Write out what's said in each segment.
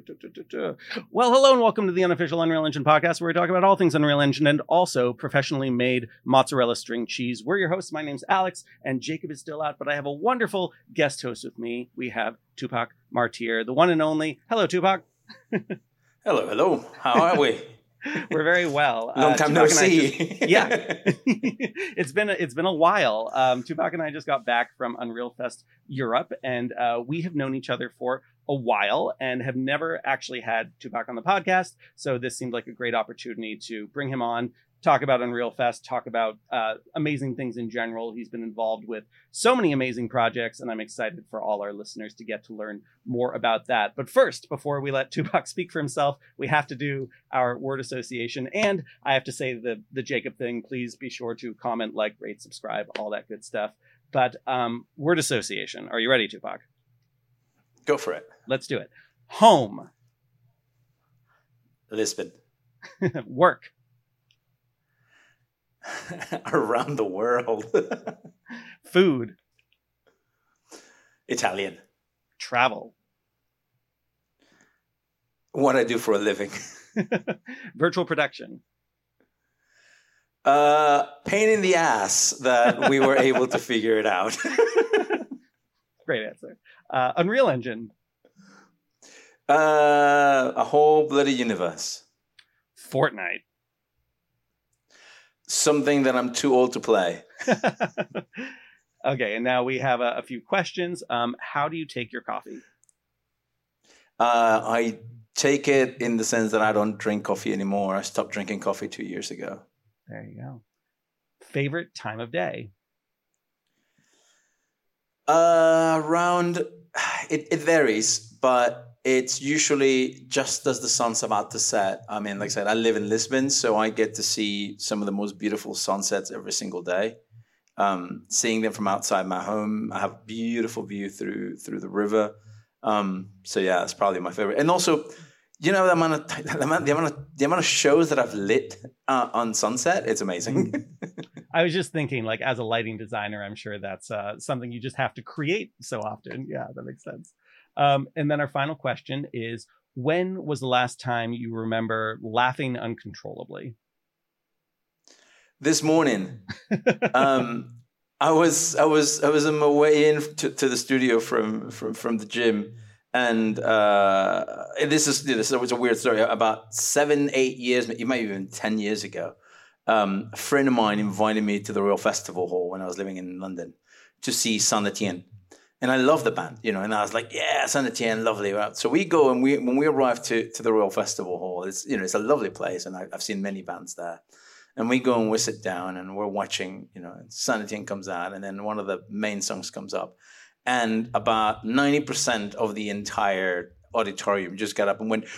Well, hello and welcome to the unofficial Unreal Engine podcast, where we talk about all things Unreal Engine and also professionally made mozzarella string cheese. We're your hosts. My name's Alex, and Jacob is still out, but I have a wonderful guest host with me. We have Tupac Martyr, the one and only. Hello, Tupac. Hello. How are we? We're very well. Long time no see. It's been a while. Tupac and I just got back from Unreal Fest Europe, and we have known each other for a while and have never actually had Tupac on the podcast. So this seemed like a great opportunity to bring him on, talk about Unreal Fest, talk about amazing things in general. He's been involved with so many amazing projects, and I'm excited for all our listeners to get to learn more about that. But first, before we let Tupac speak for himself, we have to do our word association. And I have to say the Jacob thing. Please be sure to comment, like, rate, subscribe, all that good stuff. But word association. Are you ready, Tupac? Go for it. Let's do it. Home. Lisbon. Work. Around the world. Food. Italian. Travel. What I do for a living. Virtual production. Pain in the ass that we were able to figure it out. Great answer. Unreal Engine. A whole bloody universe. Fortnite. Something that I'm too old to play. Okay, and now we have a few questions. How do you take your coffee? I take it in the sense that I don't drink coffee anymore. I stopped drinking coffee 2 years ago. There you go. Favorite time of day? It varies, but it's usually just as the sun's about to set. I mean, like I said, I live in Lisbon, so I get to see some of the most beautiful sunsets every single day. Seeing them from outside my home, I have a beautiful view through the river. So yeah, it's probably my favorite. And also, you know, the amount of shows that I've lit on sunset, it's amazing. I was just thinking, like, as a lighting designer, I'm sure that's something you just have to create so often. Yeah, that makes sense. And then our final question is, when was the last time you remember laughing uncontrollably? This morning. I was on my way in to the studio from the gym. And this is a weird story. About 7-8 years, it might even 10 years ago, a friend of mine invited me to the Royal Festival Hall when I was living in London to see Saint Etienne. And I love the band, you know, and I was like, yeah, Saint Etienne, lovely. So we go, and when we arrive to the Royal Festival Hall, it's a lovely place, and I've seen many bands there. And we go and we sit down and we're watching, you know, Saint Etienne comes out, and then one of the main songs comes up. And about 90% of the entire auditorium just got up and went,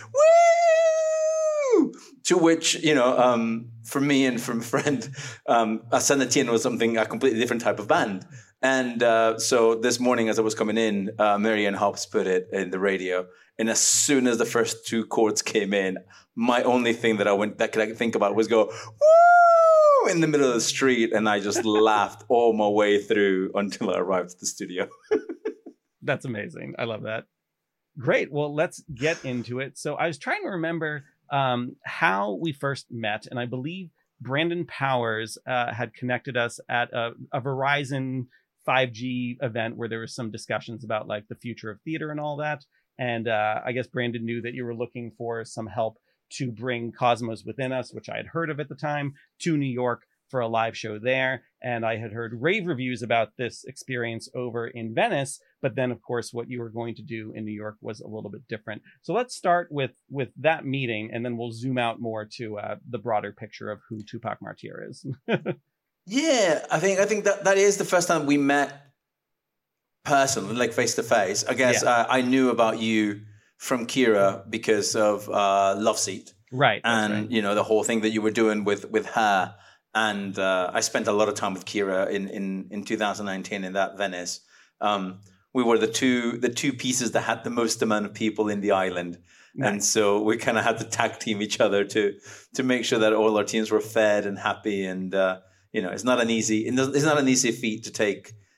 woo! To which, you know, for me and from a friend, Saint Etienne was a completely different type of band. And so this morning as I was coming in, Marianne Hobbs put it in the radio. And as soon as the first two chords came in, my only thing that I could think about was go, woo! In the middle of the street. And I just laughed all my way through until I arrived at the studio. That's amazing. I love that. Great. Well, let's get into it. So I was trying to remember how we first met. And I believe Brandon Powers had connected us at a Verizon 5G event where there was some discussions about like the future of theater and all that. And I guess Brandon knew that you were looking for some help to bring Cosmos Within Us, which I had heard of at the time, to New York for a live show there. And I had heard rave reviews about this experience over in Venice. But then, of course, what you were going to do in New York was a little bit different. So let's start with that meeting, and then we'll zoom out more to the broader picture of who Tupac Martyr is. Yeah, I think that is the first time we met personally, like face to face. I guess I knew about you from Kira because of Love Seat. Right. And, you know, the whole thing that you were doing with her. And I spent a lot of time with Kira in 2019 in that Venice. We were the two pieces that had the most amount of people in the island. Nice. And so we kind of had to tag team each other to make sure that all our teams were fed and happy. And, you know, it's not an easy feat to take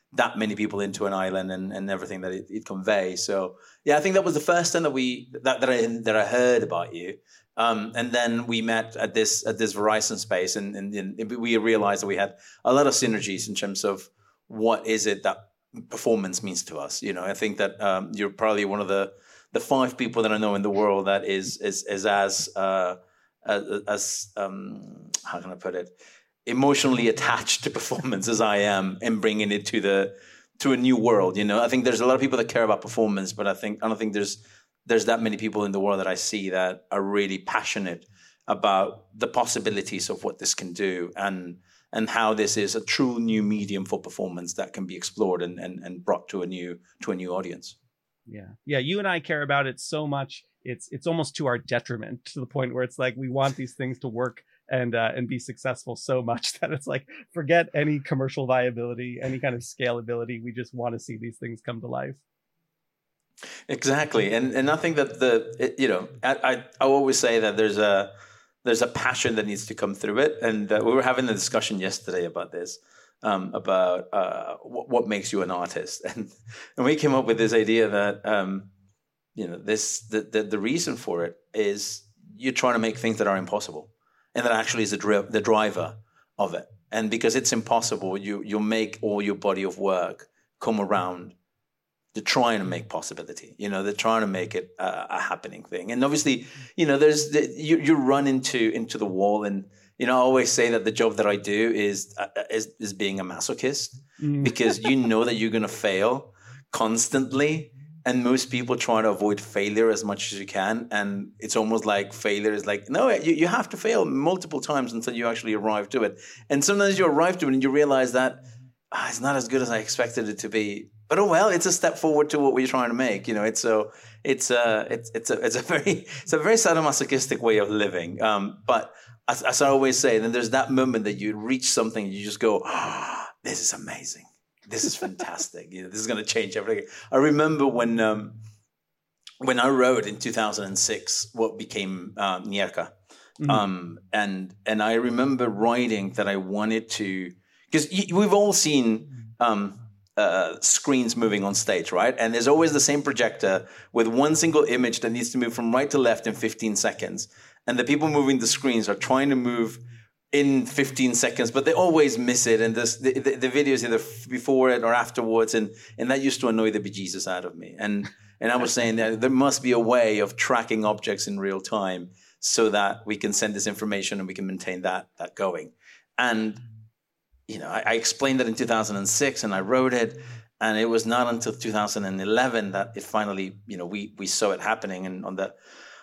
that many people into an island and everything that it conveys. So yeah, I think that was the first time that I heard about you. And then we met at this Verizon space, and we realized that we had a lot of synergies in terms of what is it that performance means to us. You know, I think that you're probably one of the 5 people that I know in the world that is as how can I put it, emotionally attached to performance as I am, and bringing it to a new world. You know, I think there's a lot of people that care about performance, but I don't think there's that many people in the world that I see that are really passionate about the possibilities of what this can do, and how this is a true new medium for performance that can be explored and brought to a new audience. Yeah. You and I care about it so much. It's almost to our detriment, to the point where it's like we want these things to work and be successful so much that it's like, forget any commercial viability, any kind of scalability. We just want to see these things come to life. Exactly. And I think that I always say that there's a passion that needs to come through it. And we were having a discussion yesterday about this, about what makes you an artist. And we came up with this idea that, the reason for it is you're trying to make things that are impossible. And that actually is the driver of it. And because it's impossible, you make all your body of work come around to trying to make possibility. You know, they're trying to make it a happening thing. And obviously, you know, you run into the wall. And, you know, I always say that the job that I do is being a masochist, because you know that you're going to fail constantly. And most people try to avoid failure as much as you can. And it's almost like failure is like, no, you have to fail multiple times until you actually arrive to it. And sometimes you arrive to it and you realize that it's not as good as I expected it to be. But oh well, it's a step forward to what we're trying to make. You know, it's a very sadomasochistic way of living. But as I always say, then there's that moment that you reach something, and you just go, this is amazing. This is fantastic. You know, this is going to change everything. I remember when I wrote in 2006 what became Nierka. And I remember writing that I wanted to, because we've all seen screens moving on stage, right? And there's always the same projector with one single image that needs to move from right to left in 15 seconds. And the people moving the screens are trying to move in 15 seconds, but they always miss it. And the video is either before it or afterwards. And that used to annoy the bejesus out of me. And I was saying that there must be a way of tracking objects in real time so that we can send this information and we can maintain that going. And, you know, I explained that in 2006 and I wrote it, and it was not until 2011 that it finally, you know, we saw it happening. And on the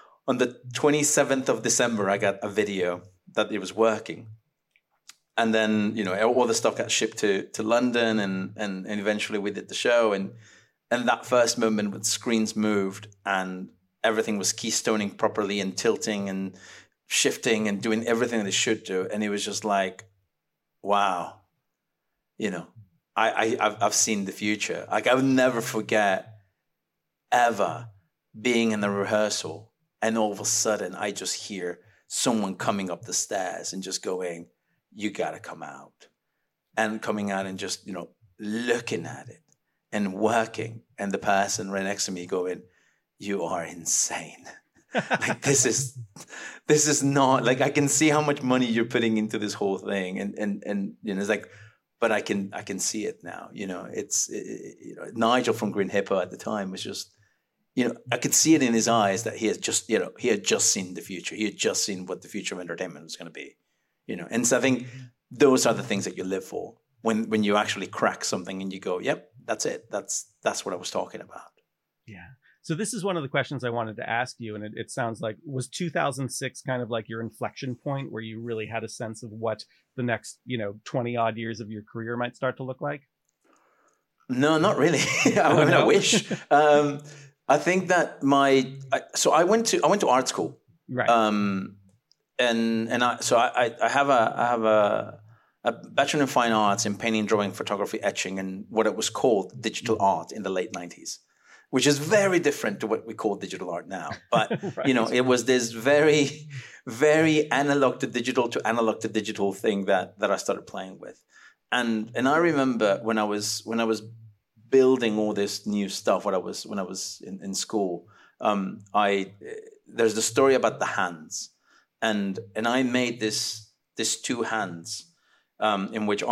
27th of December, I got a video that it was working. And then, you know, all the stuff got shipped to London, and eventually we did the show. And that first moment when screens moved and everything was keystoning properly and tilting and shifting and doing everything that it should do. And it was just like, wow, you know, I've seen the future. Like, I would never forget ever being in the rehearsal, and all of a sudden I just hear someone coming up the stairs and just going, you got to come out. And coming out and just, you know, looking at it and working. And the person right next to me going, you are insane. Like, this is not, like, I can see how much money you're putting into this whole thing. And you know, it's like, but I can see it now. You know, you know, Nigel from Green Hippo at the time was just, you know, I could see it in his eyes that he had just seen the future. He had just seen what the future of entertainment was going to be, you know. And so I think those are the things that you live for when you actually crack something and you go, yep, that's it. That's what I was talking about. Yeah. So this is one of the questions I wanted to ask you. And it sounds like, was 2006 kind of like your inflection point where you really had a sense of what the next, you know, 20 odd years of your career might start to look like? No, not really. I wish. I think that I went to art school, right? I have a bachelor in fine arts in painting, drawing, photography, etching, and what it was called digital art in the late 90s, which is very different to what we call digital art now. But right. You know, it was this very, very analog to digital thing that I started playing with. and I remember when I was building all this new stuff when I was in school. There's the story about the hands, and I made this two hands, in which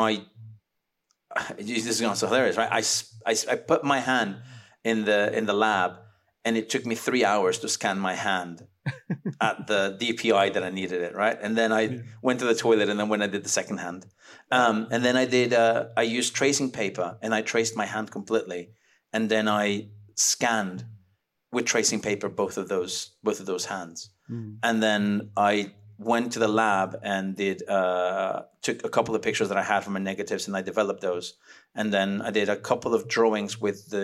this is going to sound hilarious, right? I put my hand in the lab, and it took me 3 hours to scan my hand at the DPI that I needed it, right? And then I went to the toilet, and then when I did the second hand, and then I used tracing paper, and I traced my hand completely, and then I scanned with tracing paper both of those hands, and then I went to the lab and took a couple of pictures that I had from my negatives, and I developed those, and then I did a couple of drawings with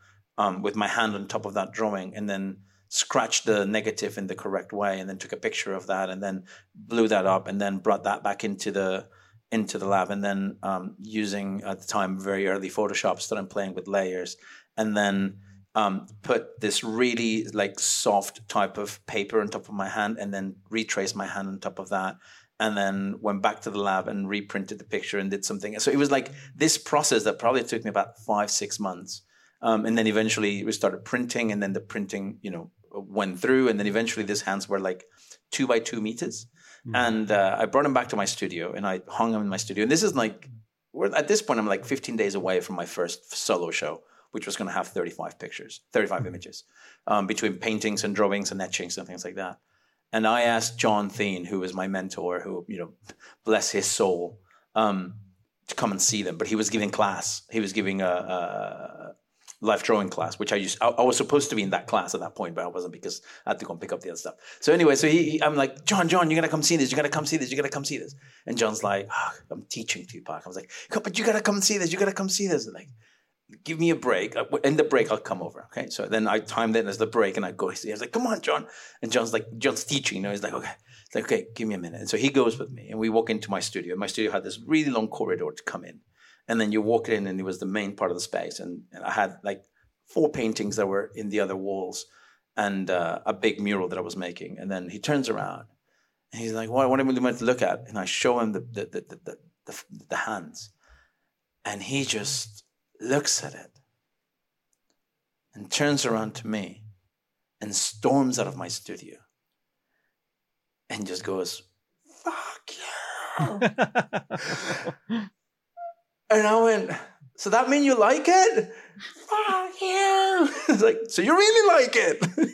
my hand on top of that drawing, and then scratched the negative in the correct way, and then took a picture of that, and then blew that up, and then brought that back into the lab, and then using, at the time, very early Photoshop, started playing with layers, and then put this really like soft type of paper on top of my hand, and then retraced my hand on top of that, and then went back to the lab and reprinted the picture and did something. So it was like this process that probably took me about 5-6 months. And then eventually we started printing, and then the printing, went through, and then eventually these hands were like 2 by 2 meters. Mm-hmm. And I brought them back to my studio, and I hung them in my studio. And this is like, at this point, I'm like 15 days away from my first solo show, which was going to have 35 images, between paintings and drawings and etchings and things like that. And I asked John Thien, who was my mentor, who, bless his soul, to come and see them. But he was giving class. He was giving a life drawing class, which I was supposed to be in that class at that point, but I wasn't, because I had to go and pick up the other stuff. So anyway, I'm like, John, you gotta come see this. You gotta come see this. You gotta come see this. And John's like, I'm teaching Tupac. I was like, but you gotta come see this. You gotta come see this. Like, give me a break. In the break, I'll come over. Okay. So then I timed it as the break, and I go see. I was like, come on, John. And John's teaching. He's like, okay. It's like, okay, give me a minute. And so he goes with me, and we walk into my studio. My studio had this really long corridor to come in. And then you walk in, and it was the main part of the space. And I had like 4 paintings that were in the other walls, and a big mural that I was making. And then he turns around, and he's like, what am I meant to look at? And I show him the hands. And he just looks at it and turns around to me and storms out of my studio and just goes, "Fuck you." And I went, "So that mean you like it?" "Fuck you." It's like, "So you really like it?"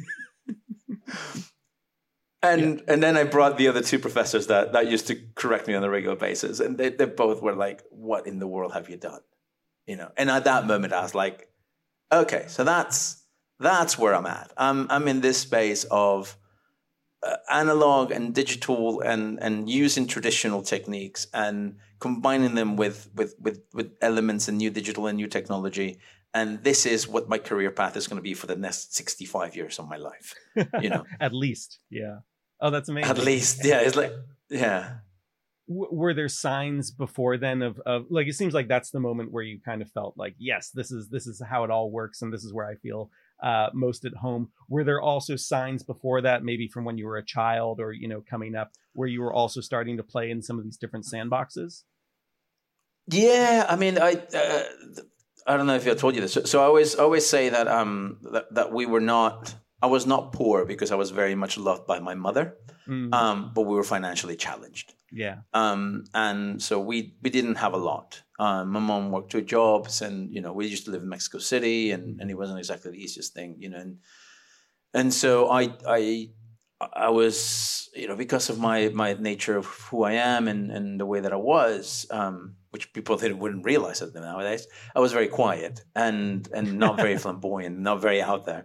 And then I brought the other 2 professors that used to correct me on a regular basis, and they both were like, "What in the world have you done?" And at that moment I was like, okay, so that's where I'm at. I'm in this space of analog and digital, and using traditional techniques and combining them with elements and new digital and new technology. And this is what my career path is going to be for the next 65 years of my life. At least. Yeah. Oh, that's amazing. At least. Yeah. It's like, yeah. Were there signs before then of like, it seems like that's the moment where you kind of felt like, yes, this is how it all works, and this is where I feel most at home. Were there also signs before that, maybe from when you were a child or coming up, where you were also starting to play in some of these different sandboxes? Yeah, I mean, I don't know if I told you this. So I always say that that I was not poor, because I was very much loved by my mother, but we were financially challenged. Yeah. And so we didn't have a lot. My mom worked 2 jobs, and we used to live in Mexico City, and it wasn't exactly the easiest thing, and so I was, because of my nature of who I am and the way that I was, which people wouldn't realize it nowadays, I was very quiet and not very flamboyant, not very out there.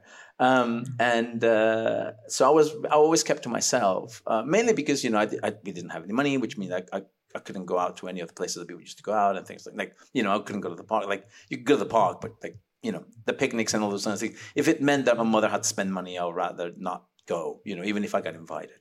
So I always kept to myself, mainly because, we didn't have any money, which means I couldn't go out to any of the places that people used to go out and things like, I couldn't go to the park. Like, you could go to the park, but the picnics and all those kinds of things. If it meant that my mother had to spend money, I would rather not go, even if I got invited.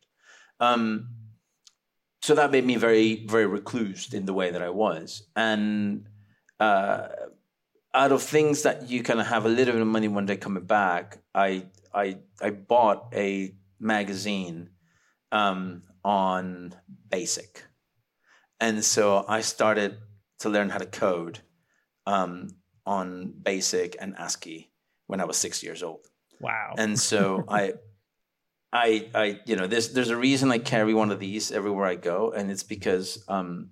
So that made me very, very reclused in the way that I was. And out of things that you kind of have a little bit of money one day coming back, I bought a magazine on BASIC. And so I started to learn how to code on BASIC and ASCII when I was 6 years old. Wow. And so I there's a reason I carry one of these everywhere I go, and it's because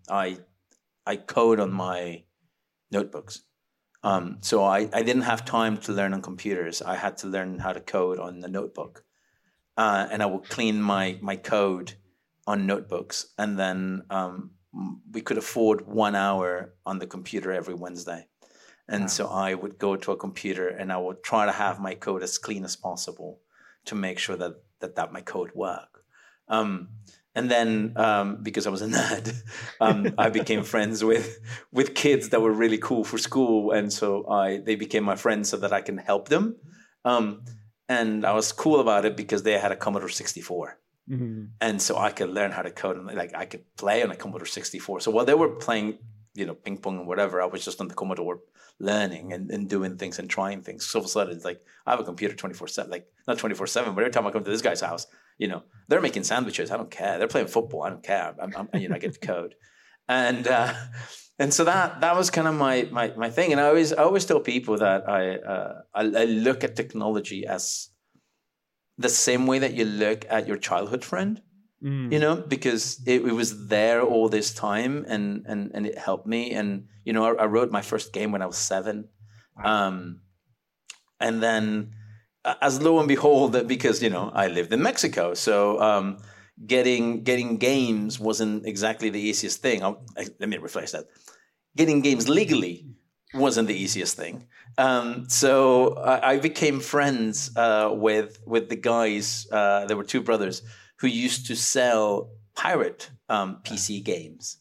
I code on my notebooks. So I didn't have time to learn on computers. I had to learn how to code on the notebook. And I would clean my code on notebooks. And then we could afford 1 hour on the computer every Wednesday. And so I would go to a computer and I would try to have my code as clean as possible to make sure that my code worked. And then because I was a nerd, I became friends with kids that were really cool for school. And so they became my friends so that I can help them. And I was cool about it because they had a Commodore 64. Mm-hmm. And so I could learn how to code, and like I could play on a Commodore 64. So while they were playing, ping pong and whatever, I was just on the Commodore learning and doing things and trying things. So all of a sudden, it's like I have a computer 24/7, like not 24/7, but every time I come to this guy's house, they're making sandwiches. I don't care. They're playing football. I don't care. I get to code, and so that was kind of my thing. And I always tell people that I look at technology as the same way that you look at your childhood friend, because it was there all this time and it helped me. And, I wrote my first game when I was 7. Wow. And then as lo and behold, because, I lived in Mexico. So getting games wasn't exactly the easiest thing. Let me rephrase that. Getting games legally wasn't the easiest thing. So I became friends with the guys. There were 2 brothers who used to sell pirate PC games.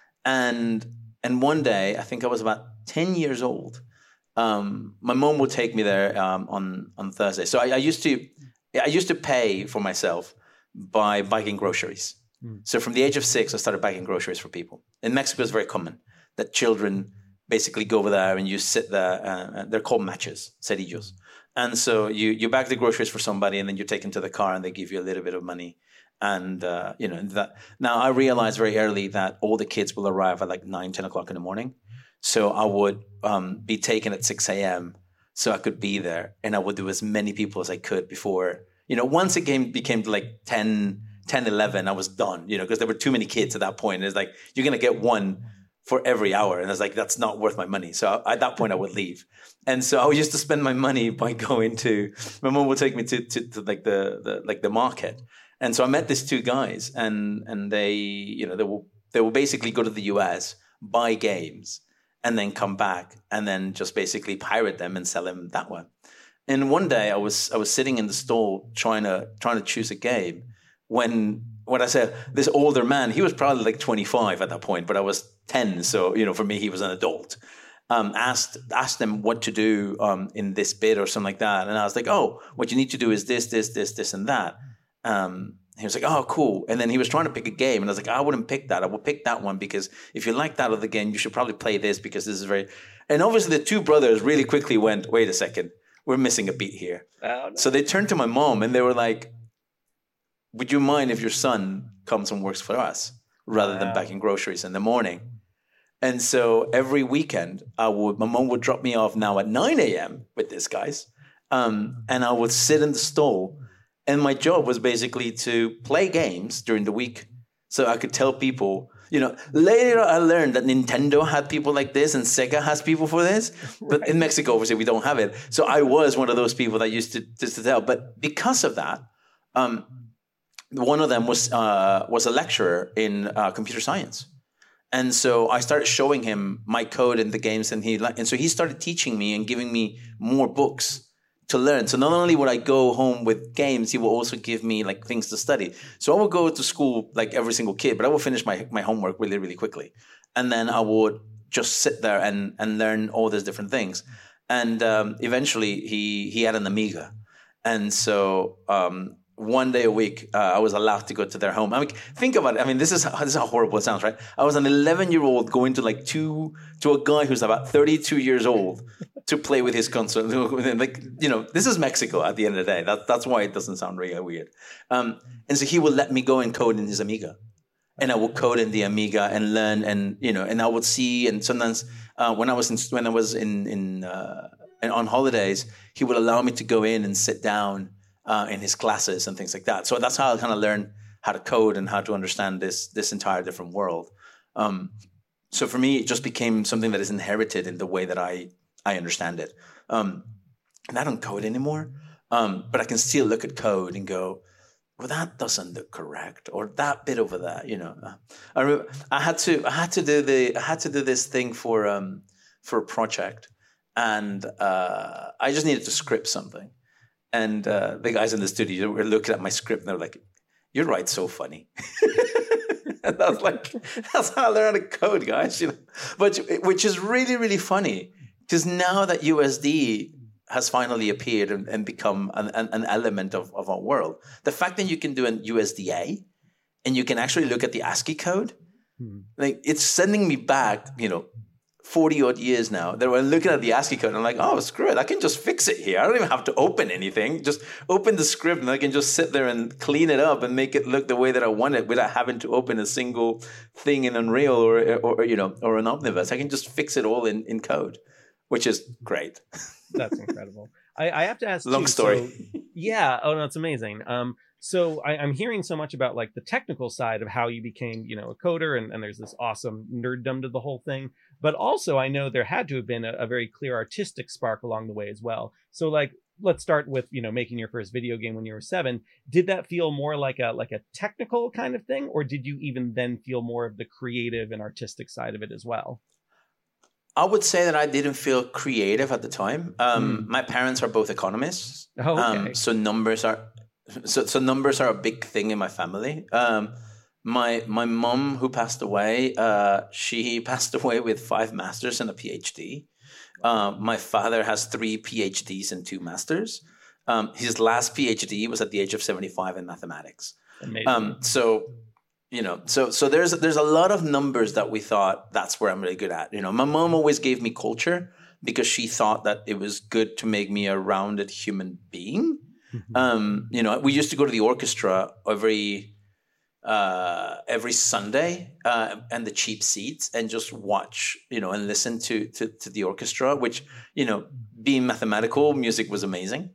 And one day, I think I was about 10 years old, my mom would take me there on Thursday. So I used to pay for myself by bagging groceries. So from the age of 6, I started bagging groceries for people. In Mexico, it's very common that children basically go over there and you sit there. They're called matches, cerillos. And so you bag the groceries for somebody, and then you take them to the car and they give you a little bit of money. And, that. Now I realized very early that all the kids will arrive at like 9, 10 o'clock in the morning. So I would be taken at 6 a.m. so I could be there, and I would do as many people as I could before, once the game became like 10, 11, I was done, because there were too many kids at that point. It's like, you're going to get one for every hour. And I was like, that's not worth my money. So at that point I would leave. And so I used to spend my money by going my mom would take me to like the market. And so I met these 2 guys, and they will basically go to the US, buy games, and then come back and then just basically pirate them and sell them that way. And one day I was sitting in the stall trying to choose a game when I said, this older man, he was probably like 25 at that point, but I was 10. So, for me, he was an adult. Asked them what to do in this bit or something like that. And I was like, oh, what you need to do is this, and that. He was like, oh, cool. And then he was trying to pick a game. And I was like, I wouldn't pick that. I would pick that one because if you like that other game, you should probably play this because this is very... And obviously the 2 brothers really quickly went, wait a second, we're missing a beat here. Oh, no. So they turned to my mom and they were like, would you mind if your son comes and works for us rather than bagging groceries in the morning? And so every weekend, my mom would drop me off now at 9 a.m. with these guys. And I would sit in the stall. And my job was basically to play games during the week so I could tell people, later I learned that Nintendo had people like this and Sega has people for this. But right. In Mexico, obviously, we don't have it. So I was one of those people that used to tell. But because of that, one of them was a lecturer in computer science. And so I started showing him my code and the games, and so he started teaching me and giving me more books to learn. So not only would I go home with games, he will also give me like things to study. So I would go to school like every single kid, but I would finish my homework really, really quickly. And then I would just sit there and learn all these different things. And eventually he had an Amiga. And so one day a week, I was allowed to go to their home. I mean, think about it. I mean, this is how horrible it sounds, right? I was an 11-year-old going to a guy who's about 32 years old to play with his console. Like, this is Mexico at the end of the day. That's why it doesn't sound really weird. And so he would let me go and code in his Amiga. and I would code in the Amiga and learn, and and I would see. And sometimes when I was on holidays, he would allow me to go in and sit down in his classes and things like that. So that's how I kind of learned how to code and how to understand this entire different world. So for me, it just became something that is inherited in the way that I understand it. And I don't code anymore, but I can still look at code and go, well, that doesn't look correct, or that bit over there. I had to do this thing for a project, and I just needed to script something. And the guys in the studio were looking at my script, and they were like, "You write so funny." And I was like, "That's how I learned to code, guys." But which is really, really funny, because now that USD has finally appeared and become an element of our world, the fact that you can do an USDA and you can actually look at the ASCII code, like, it's sending me back, 40 odd years now, that we're looking at the ASCII code and I'm like, oh, screw it, I can just fix it here. I don't even have to open anything. Just open the script and I can just sit there and clean it up and make it look the way that I want it without having to open a single thing in Unreal or an Omniverse. I can just fix it all in code, which is great. That's incredible. I have to ask. Long story. So, yeah. Oh, no, it's amazing. So I'm hearing so much about like the technical side of how you became, a coder, and there's this awesome nerddom to the whole thing. But also, I know there had to have been a very clear artistic spark along the way as well. So, like, let's start with making your first video game when you were 7. Did that feel more like a technical kind of thing, or did you even then feel more of the creative and artistic side of it as well? I would say that I didn't feel creative at the time. My parents are both economists, so numbers are a big thing in my family. My mom, who passed away, she passed away with 5 masters and a PhD. My father has 3 PhDs and 2 masters. His last PhD was at the age of 75 in mathematics. Amazing. So there's a lot of numbers that we thought that's where I'm really good at. My mom always gave me culture because she thought that it was good to make me a rounded human being. We used to go to the orchestra every Sunday and the cheap seats and just watch, and listen to the orchestra, which, being mathematical, music was amazing.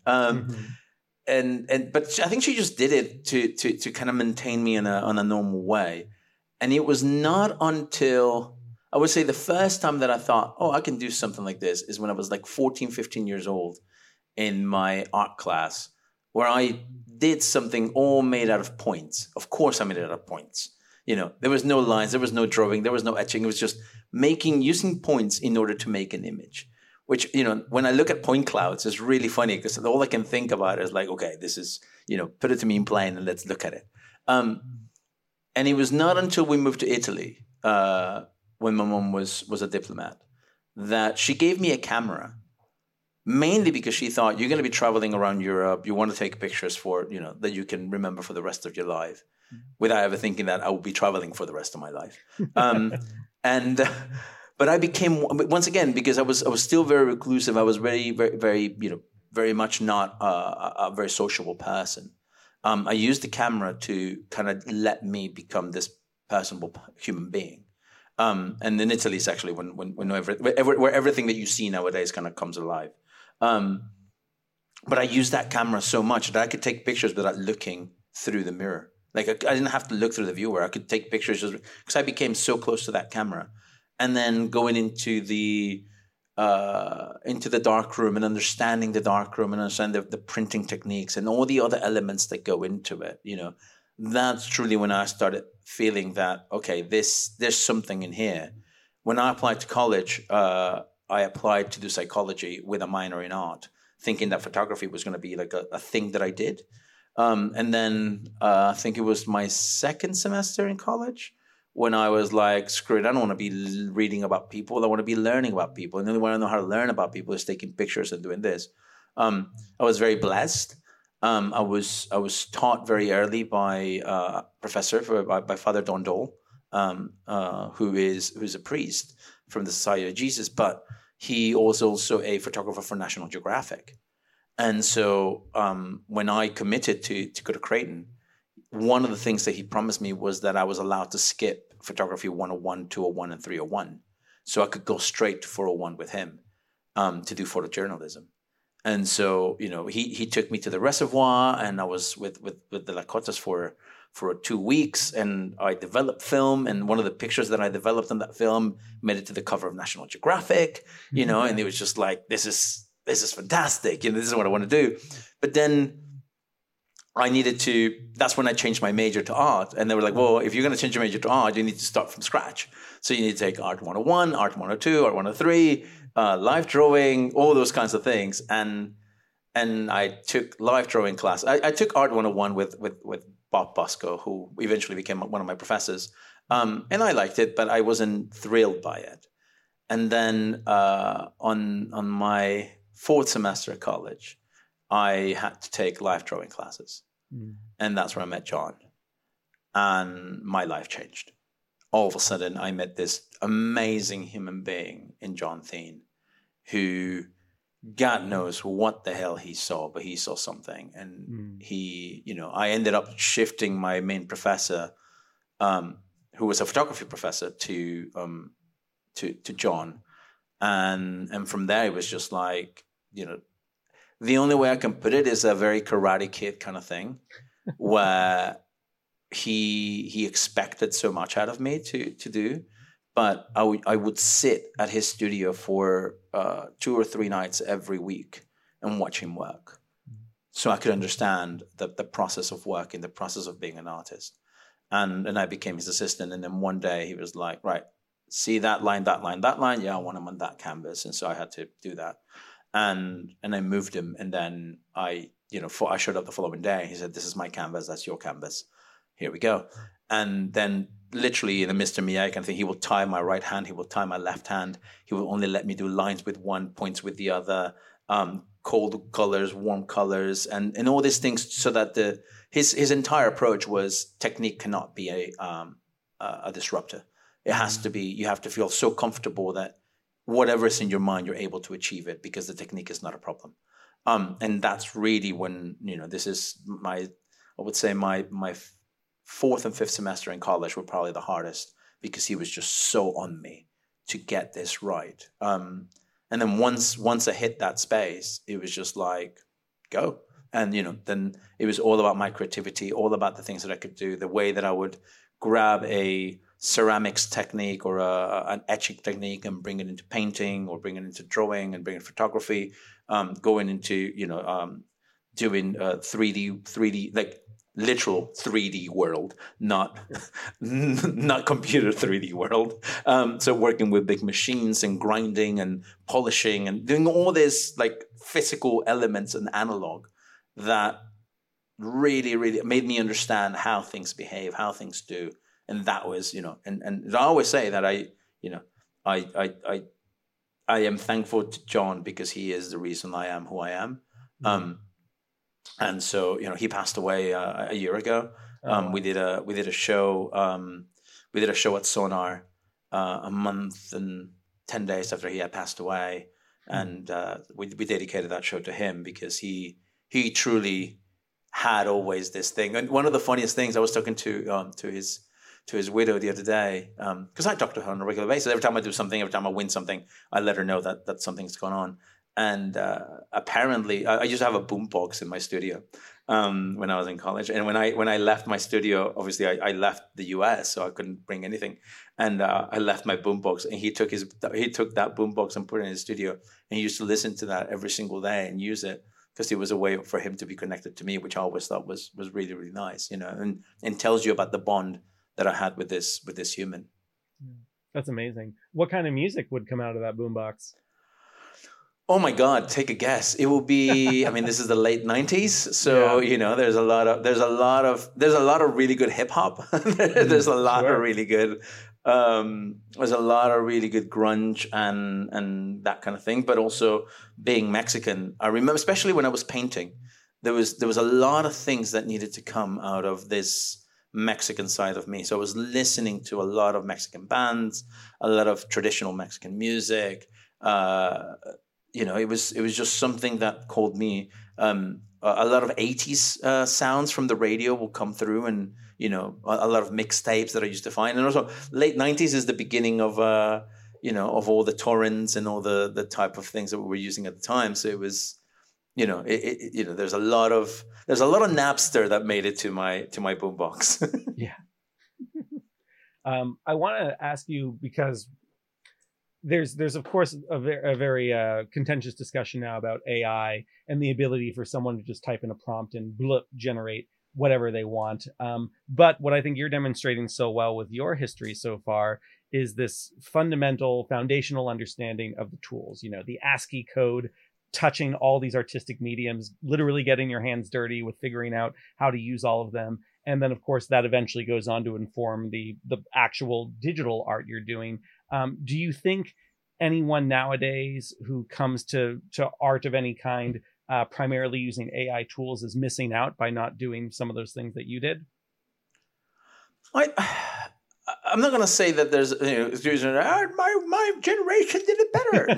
But I think she just did it to kind of maintain me on a normal way. And it was not until, I would say, the first time that I thought, oh, I can do something like this is when I was like 14, 15 years old in my art class, where I did something all made out of points. Of course I made it out of points. There was no lines, there was no drawing, there was no etching. It was just using points in order to make an image. Which, when I look at point clouds, it's really funny because all I can think about is like, okay, this is, put it to me in plain and let's look at it. And it was not until we moved to Italy, when my mom was a diplomat, that she gave me a camera, mainly because she thought, you're going to be traveling around Europe. You want to take pictures for, that you can remember for the rest of your life, without ever thinking that I would be traveling for the rest of my life. But I became, once again, because I was still very reclusive. I was very, very, very, very much not a very sociable person. I used the camera to kind of let me become this personable human being. And in Italy, it's actually where everything that you see nowadays kind of comes alive. But I used that camera so much that I could take pictures without looking through the mirror. Like I didn't have to look through the viewer. I could take pictures just because I became so close to that camera. And then going into the dark room and understanding the dark room and understanding the printing techniques and all the other elements that go into it, that's truly when I started feeling that, okay, there's something in here. When I applied to college, I applied to do psychology with a minor in art, thinking that photography was going to be like a thing that I did. And then I think it was my second semester in college when I was like, screw it, I don't want to be reading about people. I want to be learning about people. And the only way I know how to learn about people is taking pictures and doing this. I was very blessed. I was taught very early by a professor, by Father Don Dole, who's a priest from the Society of Jesus, but he was also a photographer for National Geographic. And so when I committed to go to Creighton, one of the things that he promised me was that I was allowed to skip photography 101, 201, and 301. So I could go straight to 401 with him to do photojournalism. And so, he took me to the reservoir, and I was with the Lakotas for 2 weeks, and I developed film. And one of the pictures that I developed in that film made it to the cover of National Geographic, and it was just like, this is fantastic. This is what I want to do. But then that's when I changed my major to art. And they were like, well, if you're going to change your major to art, you need to start from scratch. So you need to take Art 101, Art 102, Art 103, live drawing, all those kinds of things. And I took live drawing class. I took Art 101 with Bob Bosco, who eventually became one of my professors. And I liked it, but I wasn't thrilled by it. And then on my fourth semester at college, I had to take live drawing classes. And that's where I met John. And my life changed. All of a sudden, I met this amazing human being in John Thien, who, God knows what the hell he saw, but he saw something. And I ended up shifting my main professor, who was a photography professor, to John. And from there, it was just like, the only way I can put it is a very Karate Kid kind of thing, where he expected so much out of me to do, but I would sit at his studio for 2 or 3 nights every week and watch him work, so I could understand the process of working, the process of being an artist, and I became his assistant. And then one day he was like, right, see that line, that line, that line, yeah, I want him on that canvas. And so I had to do that. And I moved him, and then I showed up the following day. He said, this is my canvas, that's your canvas. Here we go. And then literally in the Mr. Miyagi kind of thing, he will tie my right hand, he will tie my left hand. He will only let me do lines with one, points with the other, cold colors, warm colors, and all these things, so that his entire approach was technique cannot be a disruptor. It has to be, you have to feel so comfortable that whatever is in your mind, you're able to achieve it, because the technique is not a problem. And that's really when, this is I would say my fourth and fifth semester in college were probably the hardest, because he was just so on me to get this right. And then once I hit that space, it was just like, go. And, then it was all about my creativity, all about the things that I could do, the way that I would grab a ceramics technique or an etching technique and bring it into painting, or bring it into drawing and bring it photography, going into, doing 3D, like literal 3D world, not computer 3D world. So working with big machines and grinding and polishing and doing all this like physical elements and analog that really, really made me understand how things behave, how things do. And that was, and I always say that I am thankful to John, because he is the reason I am who I am. And so, he passed away a year ago. We did a show at Sonar a month and 10 days after he had passed away, and we dedicated that show to him, because he truly had always this thing. And one of the funniest things, I was talking to his widow the other day, because I talk to her on a regular basis. Every time I do something, every time I win something, I let her know that something's going on. And apparently, I used to have a boombox in my studio when I was in college. And when I left my studio, obviously I left the US, so I couldn't bring anything. And I left my boombox, and he took that boombox and put it in his studio. And he used to listen to that every single day and use it, because it was a way for him to be connected to me, which I always thought was really, really nice, and tells you about the bond that I had with this human. That's amazing. What kind of music would come out of that boombox? Oh my God, take a guess. It will be, this is the late 90s. So, there's a lot of really good hip hop. There's a lot of really good, there's a lot of really good grunge and that kind of thing. But also being Mexican, I remember, especially when I was painting, there was a lot of things that needed to come out of this Mexican side of me. So I was listening to a lot of Mexican bands, a lot of traditional Mexican music. It was just something that called me. a lot of 80s sounds from the radio will come through, and a lot of mixtapes that I used to find. And also late 90s is the beginning of of all the torrents and all the type of things that we were using at the time. So it was, there's a lot of Napster that made it to my boombox. Yeah. I want to ask you, because there's of course a very contentious discussion now about AI and the ability for someone to just type in a prompt and generate whatever they want. But what I think you're demonstrating so well with your history so far is this fundamental foundational understanding of the tools, the ASCII code, touching all these artistic mediums, literally getting your hands dirty with figuring out how to use all of them. And then, of course, that eventually goes on to inform the actual digital art you're doing. Do you think anyone nowadays who comes to art of any kind, primarily using AI tools, is missing out by not doing some of those things that you did? I'm not going to say that there's, my generation did it better.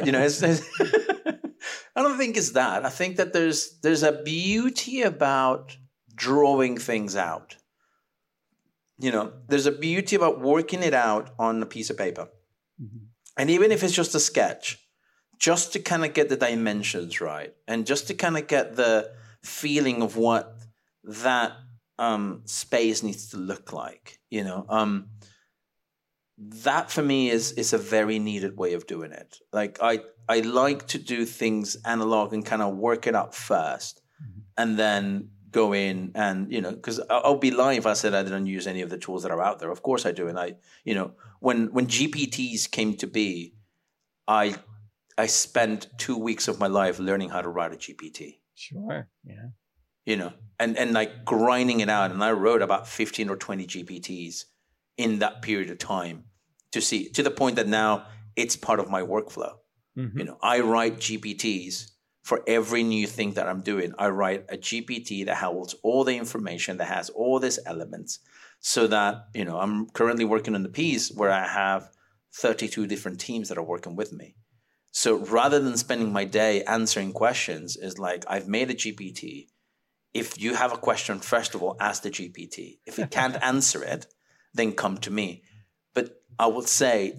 I don't think it's that. I think that there's a beauty about drawing things out. There's a beauty about working it out on a piece of paper. Mm-hmm. And even if it's just a sketch, just to kind of get the dimensions right, and just to kind of get the feeling of what that space needs to look like, that for me is a very needed way of doing it. Like I like to do things analog and kind of work it out first, mm-hmm. and then go in and, because I'll be lying if I said I didn't use any of the tools that are out there. Of course I do. And when GPTs came to be, I spent 2 weeks of my life learning how to write a GPT. Sure. Yeah. And like grinding it out. And I wrote about 15 or 20 GPTs in that period of time to the point that now it's part of my workflow. Mm-hmm. I write GPTs for every new thing that I'm doing. I write a GPT that holds all the information, that has all these elements, so that, I'm currently working on the piece where I have 32 different teams that are working with me. So rather than spending my day answering questions, is like, I've made a GPT. If you have a question, first of all, ask the GPT. If it can't answer it, then come to me. But I would say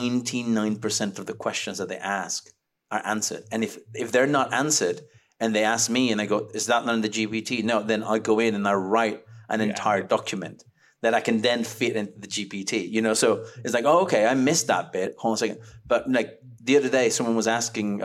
99% of the questions that they ask are answered. And if they're not answered and they ask me and I go, is that not in the GPT? No, then I go in and I write an entire document that I can then fit into the GPT, so it's like, oh, okay, I missed that bit. Hold on a second. But like the other day, someone was asking,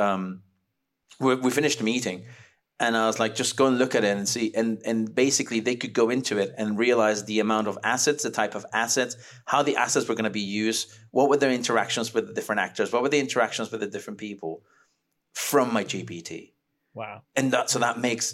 we finished a meeting and I was like, just go and look at it and see. And basically they could go into it and realize the amount of assets, the type of assets, how the assets were going to be used, what were their interactions with the different actors, what were the interactions with the different people from my GPT. Wow. And so that makes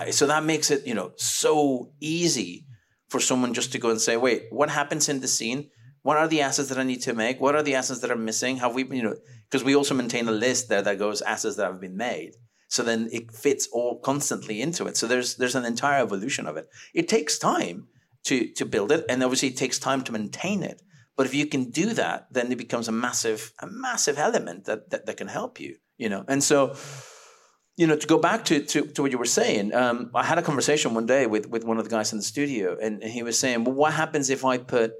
it, so easy for someone just to go and say, wait, what happens in the scene? What are the assets that I need to make? What are the assets that are missing? Have we, because we also maintain a list there that goes assets that have been made. So then it fits all constantly into it. So there's an entire evolution of it. It takes time to build it, and obviously it takes time to maintain it. But if you can do that, then it becomes a massive element that can help you, And so, to go back to what you were saying, I had a conversation one day with one of the guys in the studio, and he was saying, well, what happens if I put,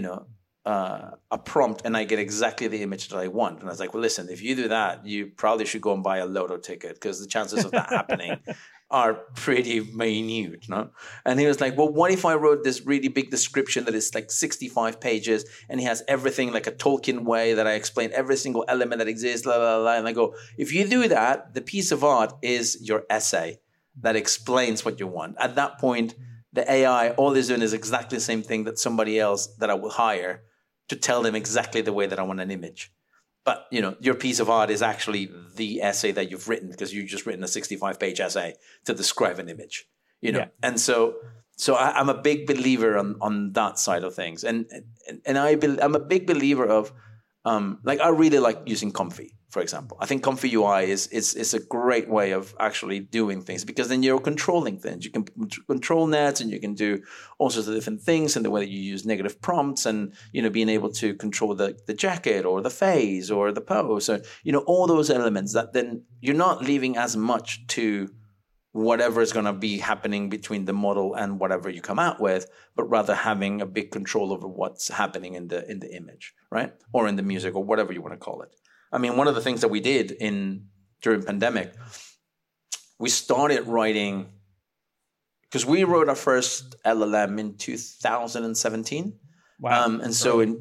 a prompt and I get exactly the image that I want? And I was like, well, listen, if you do that, you probably should go and buy a lotto ticket, because the chances of that happening are pretty minute, no? And he was like, well, what if I wrote this really big description that is like 65 pages and he has everything like a Tolkien way that I explain every single element that exists, blah, blah, blah. And I go, if you do that, the piece of art is your essay that explains what you want. At that point, the AI, all it's doing is exactly the same thing that somebody else that I will hire to tell them exactly the way that I want an image. But, your piece of art is actually the essay that you've written, because you've just written a 65-page essay to describe an image, Yeah. And so I'm a big believer on that side of things. And I'm a big believer of, I really like using Comfy, for example. I think Comfy UI is a great way of actually doing things, because then you're controlling things. You can control nets, and you can do all sorts of different things, and the way that you use negative prompts, and being able to control the jacket or the phase or the pose, or all those elements that then you're not leaving as much to whatever is going to be happening between the model and whatever you come out with, but rather having a big control over what's happening in the image, right? Or in the music, or whatever you want to call it. I mean, one of the things that we did during pandemic, we started writing, because we wrote our first LLM in 2017. Wow. And so and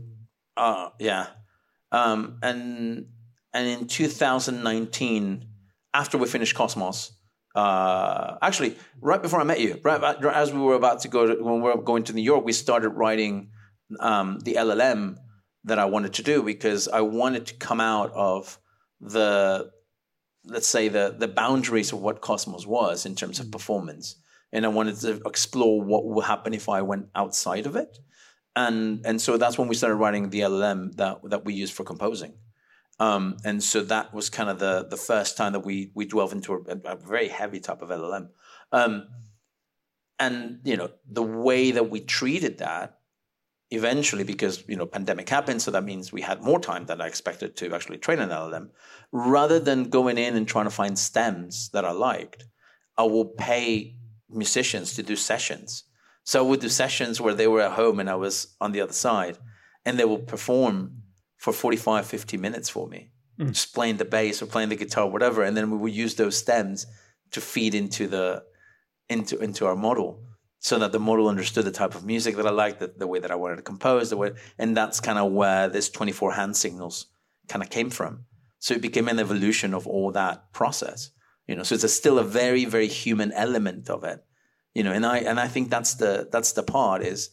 in 2019, after we finished Cosmos, actually, right before I met you, right as we were about to when we were going to New York, we started writing the LLM that I wanted to do, because I wanted to come out of let's say the boundaries of what Cosmos was in terms of performance. And I wanted to explore what would happen if I went outside of it. And so that's when we started writing the LLM that we use for composing. And so that was kind of the first time that we delve into a very heavy type of LLM. And, the way that we treated that eventually, because, pandemic happened, so that means we had more time than I expected to actually train an LLM. Rather than going in and trying to find stems that I liked, I will pay musicians to do sessions. So I would do sessions where they were at home and I was on the other side, and they will perform for 45, 50 minutes for me, just playing the bass or playing the guitar, whatever. And then we would use those stems to feed into our model, so that the model understood the type of music that I liked, the way that I wanted to compose, and that's kind of where this 24 hand signals kind of came from. So it became an evolution of all that process, so it's still a very, very human element of it, and I think that's the part is,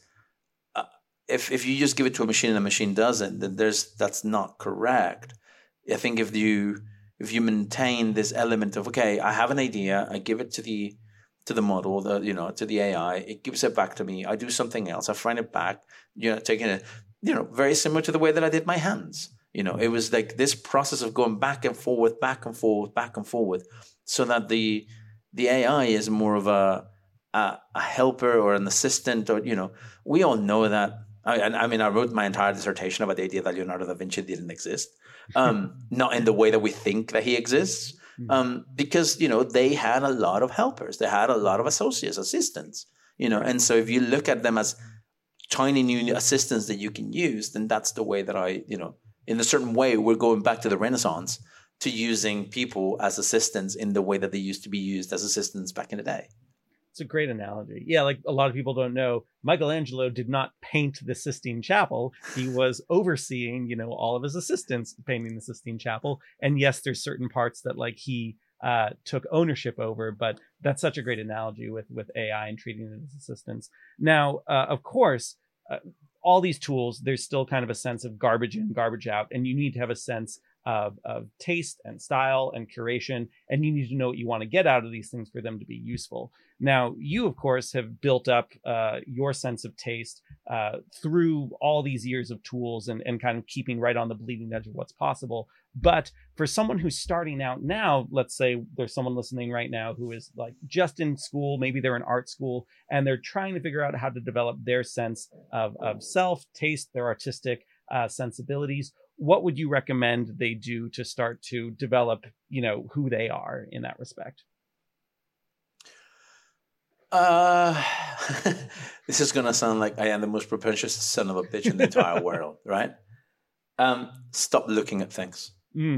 if you just give it to a machine and a machine doesn't, then that's not correct. I think if you maintain this element of, okay, I have an idea, I give it to the model, to the AI, it gives it back to me. I do something else, I find it back, taking it, very similar to the way that I did my hands. It was like this process of going back and forward, back and forward, back and forward, so that the AI is more of a helper or an assistant, or, we all know that. I mean, I wrote my entire dissertation about the idea that Leonardo da Vinci didn't exist, not in the way that we think that he exists, because, they had a lot of helpers. They had a lot of assistants, and so if you look at them as tiny new assistants that you can use, then that's the way that in a certain way, we're going back to the Renaissance, to using people as assistants in the way that they used to be used as assistants back in the day. It's a great analogy. Yeah, like a lot of people don't know, Michelangelo did not paint the Sistine Chapel. He was overseeing, all of his assistants painting the Sistine Chapel. And yes, there's certain parts that he took ownership over, but that's such a great analogy with AI and treating it as assistants. Now, of course, all these tools, there's still kind of a sense of garbage in, garbage out, and you need to have a sense of taste and style and curation, and you need to know what you want to get out of these things for them to be useful. Now, you, of course, have built up your sense of taste through all these years of tools and kind of keeping right on the bleeding edge of what's possible. But for someone who's starting out now, let's say there's someone listening right now who is just in school, maybe they're in art school, and they're trying to figure out how to develop their sense of self, taste, their artistic sensibilities. What would you recommend they do to start to develop, who they are in that respect? This is going to sound like I am the most pretentious son of a bitch in the entire world, right? Stop looking at things.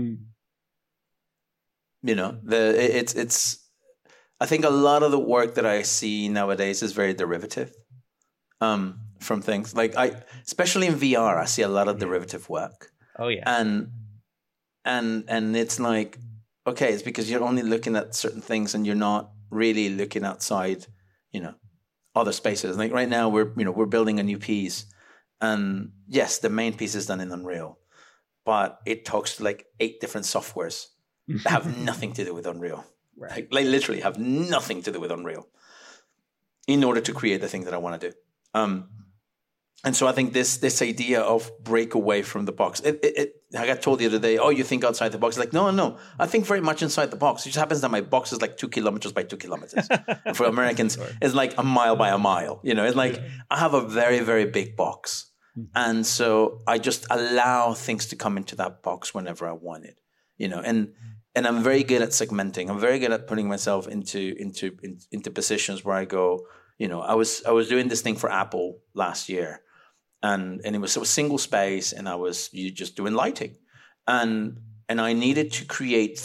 It's. I think a lot of the work that I see nowadays is very derivative from things. Especially in VR, I see a lot of derivative work. Oh yeah. And it's like, okay, it's because you're only looking at certain things and you're not really looking outside, other spaces. Like right now we're building a new piece, and yes, the main piece is done in Unreal, but it talks to 8 different softwares that have nothing to do with Unreal. Right. Like literally have nothing to do with Unreal in order to create the thing that I want to do. And so I think this idea of break away from the box. I got told the other day, oh, you think outside the box? No. I think very much inside the box. It just happens that my box is 2 kilometers by 2 kilometers. And for Americans, sure. It's like a mile by a mile. It's like I have a very, very big box. And so I just allow things to come into that box whenever I want it. And I'm very good at segmenting. I'm very good at putting myself into positions where I go, I was doing this thing for Apple last year, and it was single space, and I was just doing lighting, and I needed to create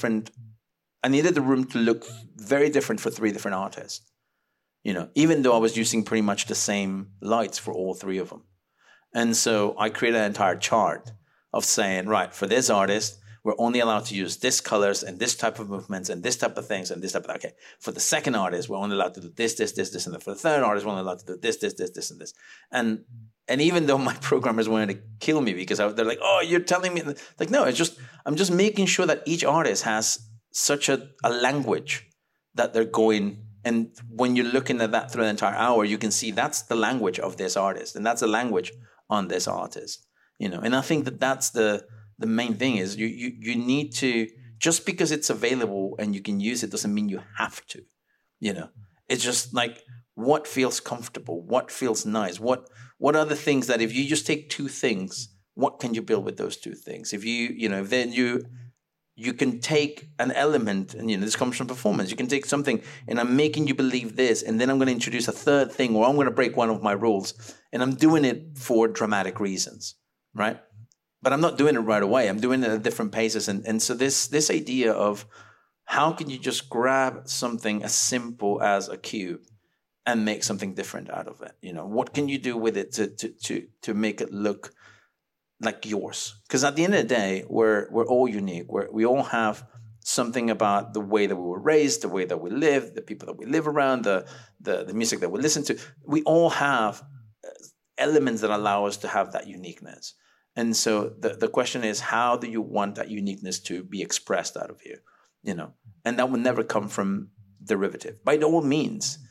I needed the room to look very different for 3 different artists, even though I was using pretty much the same lights for all 3 of them. And so I created an entire chart of saying, right, for this artist, we're only allowed to use this colors and this type of movements and this type of things and this type of, okay. For the second artist, we're only allowed to do this, this, this, this, and for the third artist, we're only allowed to do this, this, this, this, and this. And even though my programmers wanted to kill me because they're like, oh, you're telling me, like, no, I'm just making sure that each artist has such a language that they're going. And when you're looking at that through an entire hour, you can see that's the language of this artist and that's the language on this artist, And I think that's the main thing is you need to, just because it's available and you can use it doesn't mean you have to, It's just like what feels comfortable, what feels nice, what are the things that if you just take 2 things, what can you build with those 2 things? If then you can take an element, and this comes from performance. You can take something, and I'm making you believe this, and then I'm going to introduce a third thing, or I'm going to break one of my rules, and I'm doing it for dramatic reasons, right? But I'm not doing it right away. I'm doing it at different paces, and so this idea of how can you just grab something as simple as a cube and make something different out of it? What can you do with it to make it look like yours? Because at the end of the day, we're all unique. We all have something about the way that we were raised, the way that we live, the people that we live around, the music that we listen to. We all have elements that allow us to have that uniqueness. And so the question is, how do you want that uniqueness to be expressed out of you? And that will never come from derivative. By all means,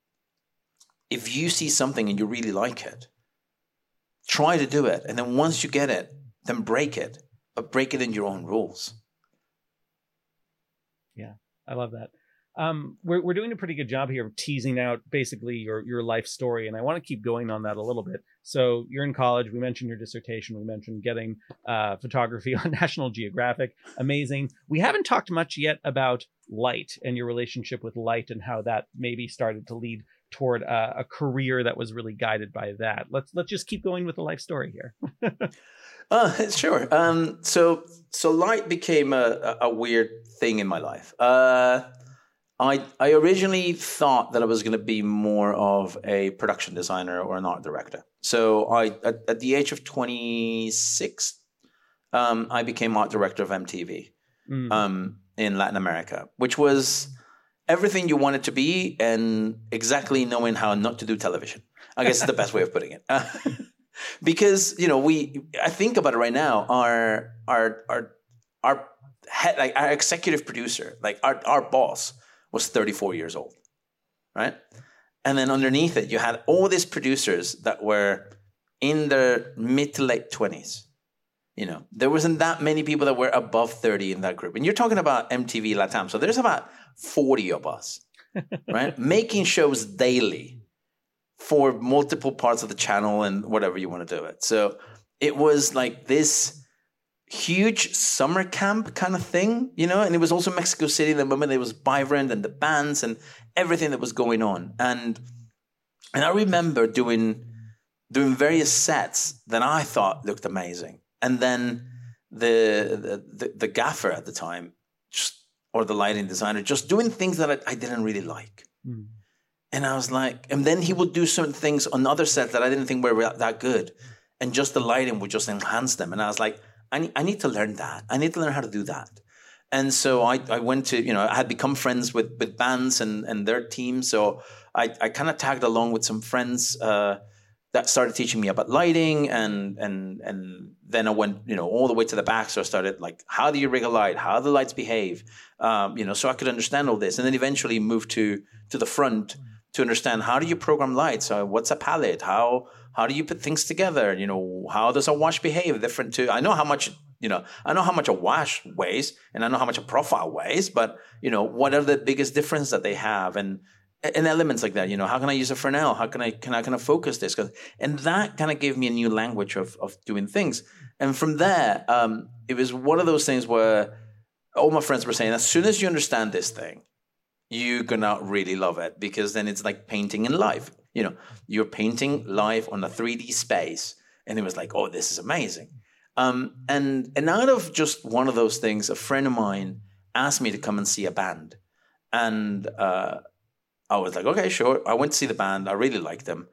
if you see something and you really like it, try to do it. And then once you get it, then break it. But break it in your own rules. Yeah, I love that. We're doing a pretty good job here of teasing out basically your life story, and I want to keep going on that a little bit. So you're in college. We mentioned your dissertation. We mentioned getting photography on National Geographic. Amazing. We haven't talked much yet about light and your relationship with light and how that maybe started to lead toward a career that was really guided by that. Let's just keep going with the life story here. Sure. So light became a weird thing in my life. I originally thought that I was going to be more of a production designer or an art director. So at the age of 26, I became art director of MTV in Latin America, which was everything you wanted to be and exactly knowing how not to do television. I guess is the best way of putting it. Because, I think about it right now, our head, like our executive producer, like our boss was 34 years old, right? And then underneath it, you had all these producers that were in their mid to late 20s. There wasn't that many people that were above 30 in that group. And you're talking about MTV Latam. So there's about 40 of us, right? Making shows daily for multiple parts of the channel and whatever you want to do it. So it was like this huge summer camp kind of thing, and it was also Mexico City. The moment it was vibrant and the bands and everything that was going on. And I remember doing various sets that I thought looked amazing. And then the gaffer at the time, or the lighting designer, just doing things that I didn't really like. Mm. And I was like, and then he would do certain things on other sets that I didn't think were that good. And just the lighting would just enhance them. And I was like, I need to learn that. I need to learn how to do that. And so I went to, I had become friends with bands and their teams. So I kind of tagged along with some friends that started teaching me about lighting. And then I went, all the way to the back. So I started like, how do you rig a light? How do the lights behave? So I could understand all this. And then eventually moved to the front to understand, how do you program lights? What's a palette? How do you put things together? How does a wash behave different to, I know how much a wash weighs and I know how much a profile weighs, but, what are the biggest differences that they have and elements like that, how can I use a Fresnel? How can I focus this? And that kind of gave me a new language of doing things. And from there, it was one of those things where all my friends were saying, as soon as you understand this thing, you're gonna really love it, because then it's like painting in live. You're painting live on a 3D space, and it was like, oh, this is amazing. And out of just one of those things, a friend of mine asked me to come and see a band, and I was like, okay, sure. I went to see the band. I really liked them.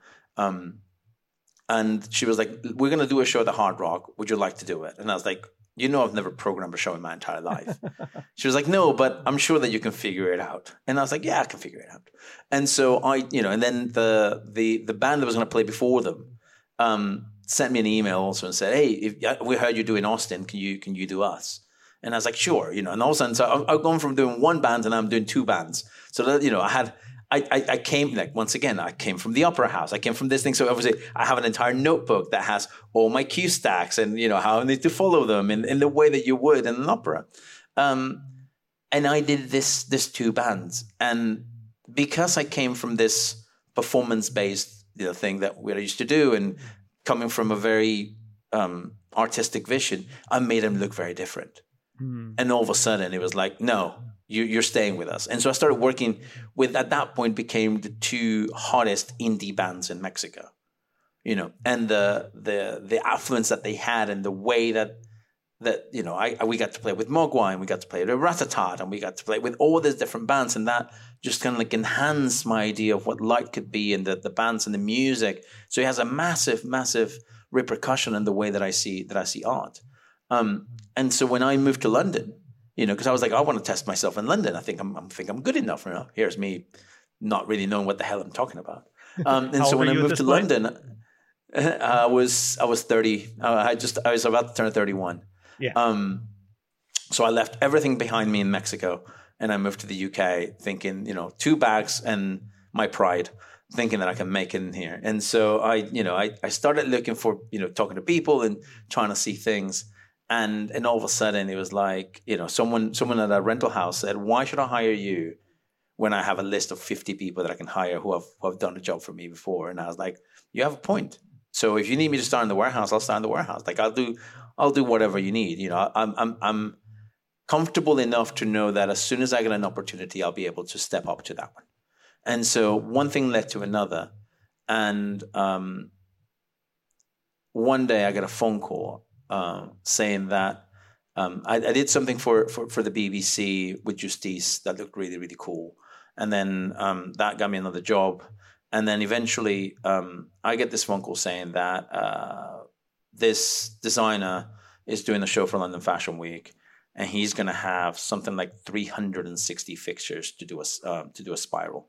And she was like, we're going to do a show at the Hard Rock. Would you like to do it? And I was like, I've never programmed a show in my entire life. She was like, no, but I'm sure that you can figure it out. And I was like, yeah, I can figure it out. And so and then the band that was going to play before them sent me an email also and said, hey, we heard you doing Austin. Can you do us? And I was like, sure. And all of a sudden, so I've gone from doing one band and I'm doing two bands. So that, I came, like, once again, I came from the opera house. I came from this thing. So obviously I have an entire notebook that has all my cue stacks and, how I need to follow them in the way that you would in an opera. And I did this two bands. And because I came from this performance-based, thing that we used to do, and coming from a very artistic vision, I made them look very different. And all of a sudden it was like, no, you're staying with us. And so I started working with, at that point, became the two hottest indie bands in Mexico, and the affluence that they had, and the way that we got to play with Mogwai, and we got to play with Ratatat, and we got to play with all these different bands, and that just kind of like enhanced my idea of what light could be, and the bands and the music. So it has a massive, massive repercussion in the way that I see art. And so when I moved to London, because I was like, I want to test myself in London. I think I'm good enough. Here's me not really knowing what the hell I'm talking about. And so when I moved to London, I was 30. I was about to turn 31. Yeah. So I left everything behind me in Mexico, and I moved to the UK thinking, two bags and my pride, thinking that I can make it in here. And so I started looking for, talking to people and trying to see things. And all of a sudden it was like, someone at a rental house said, why should I hire you when I have a list of 50 people that I can hire who have done the job for me before? And I was like, you have a point. So if you need me to start in the warehouse, I'll start in the warehouse. Like I'll do whatever you need. I'm comfortable enough to know that as soon as I get an opportunity, I'll be able to step up to that one. And so one thing led to another. And one day I got a phone call saying that I did something for the BBC with Justice that looked really, really cool. And then that got me another job. And then eventually I get this phone call saying that this designer is doing a show for London Fashion Week, and he's going to have something like 360 fixtures to do a spiral.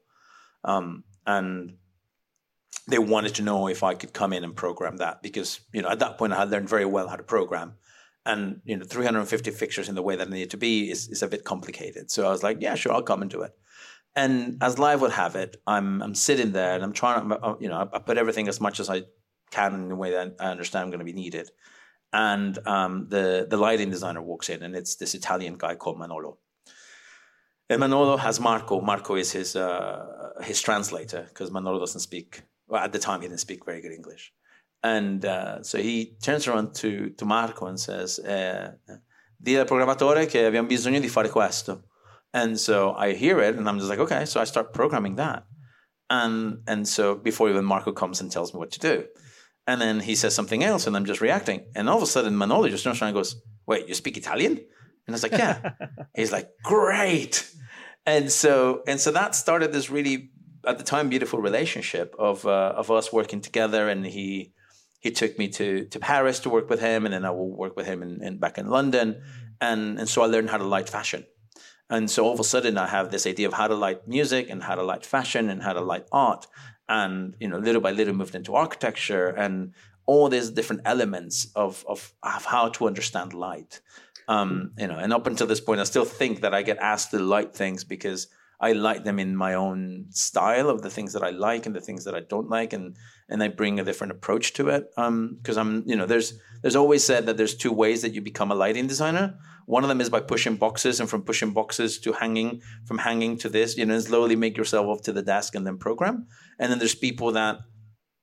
And they wanted to know if I could come in and program that, because, at that point I had learned very well how to program, and, 350 fixtures in the way that it needed to be is a bit complicated. So I was like, yeah, sure, I'll come and do it. And as life would have it, I'm sitting there and I'm trying to, I put everything as much as I can in the way that I understand I'm going to be needed. And the lighting designer walks in, and it's this Italian guy called Manolo. And Manolo has Marco. Marco is his translator, because Manolo doesn't speak. Well, at the time, he didn't speak very good English. And so he turns around to Marco and says, "Di al programmatore che abbiamo bisogno di fare questo." And so I hear it, and I'm just like, okay. So I start programming that. And so before even Marco comes and tells me what to do. And then he says something else, and I'm just reacting. And all of a sudden, Manolo just turns around and goes, "Wait, you speak Italian?" And I was like, "Yeah." He's like, "Great." And so that started this really, at the time, beautiful relationship of us working together. And he took me to Paris to work with him, and then I will work with him back in London. And so I learned how to light fashion. And so all of a sudden I have this idea of how to light music and how to light fashion and how to light art. And, little by little moved into architecture and all these different elements of how to understand light. And up until this point, I still think that I get asked to light things because I light them in my own style of the things that I like and the things that I don't like. And I bring a different approach to it. Because there's always said that there's two ways that you become a lighting designer. One of them is by pushing boxes, and from pushing boxes to hanging, from hanging to this, slowly make yourself up to the desk and then program. And then there's people that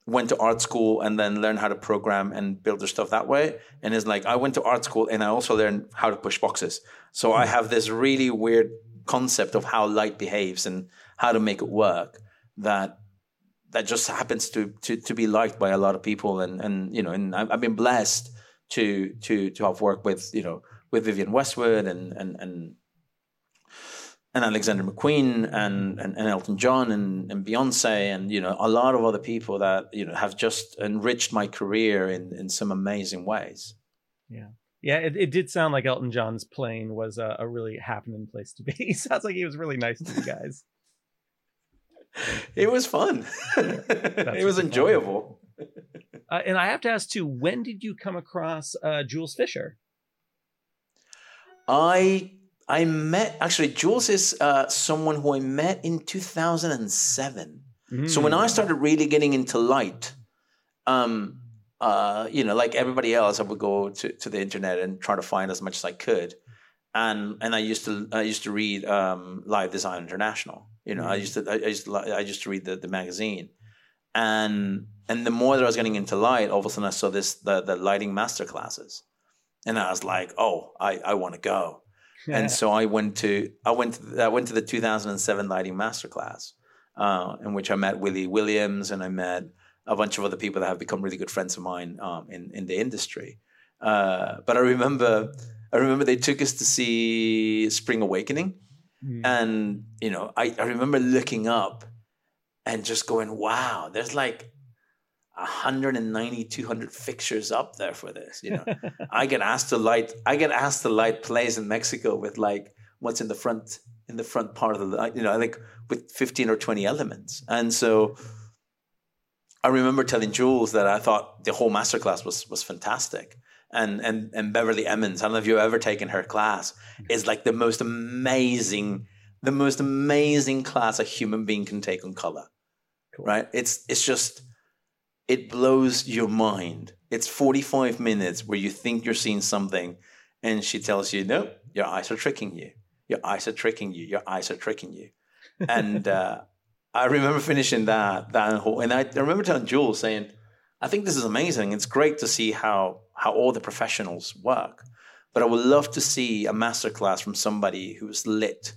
went to art school and then learned how to program and build their stuff that way. And it's like, I went to art school and I also learned how to push boxes. So I have this really weird concept of how light behaves and how to make it work that just happens to be liked by a lot of people. And I've been blessed to have worked with, with Vivienne Westwood and Alexander McQueen and Elton John and Beyonce and, a lot of other people that, have just enriched my career in some amazing ways. Yeah. Yeah. It did sound like Elton John's plane was a really happening place to be. Sounds like he was really nice to you guys. It was fun. It was enjoyable. And I have to ask too, when did you come across Jules Fisher? I met, actually, Jules is someone who I met in 2007. So when I started really getting into light, like everybody else, I would go to the internet and try to find as much as I could. And I used to read Live Design International. I used to read the magazine. And the more that I was getting into light, all of a sudden I saw the lighting master classes. And I was like, oh, I want to go. Yeah. And so I went to the 2007 lighting masterclass, in which I met Willie Williams and I met a bunch of other people that have become really good friends of mine in the industry. But I remember they took us to see Spring Awakening, and I remember looking up and just going, wow, there's like 190, 200 fixtures up there for this. I get asked to light plays in Mexico with like what's in the front part of the, like with 15 or 20 elements. And so I remember telling Jules that I thought the whole masterclass was fantastic. And Beverly Emmons, I don't know if you've ever taken her class, is like the most amazing class a human being can take on color. Cool. Right? It's just, it blows your mind. It's 45 minutes where you think you're seeing something, and she tells you, no, your eyes are tricking you. Your eyes are tricking you. Your eyes are tricking you. And I remember finishing that whole, and I remember telling Jules saying, I think this is amazing. It's great to see how all the professionals work, but I would love to see a masterclass from somebody who's lit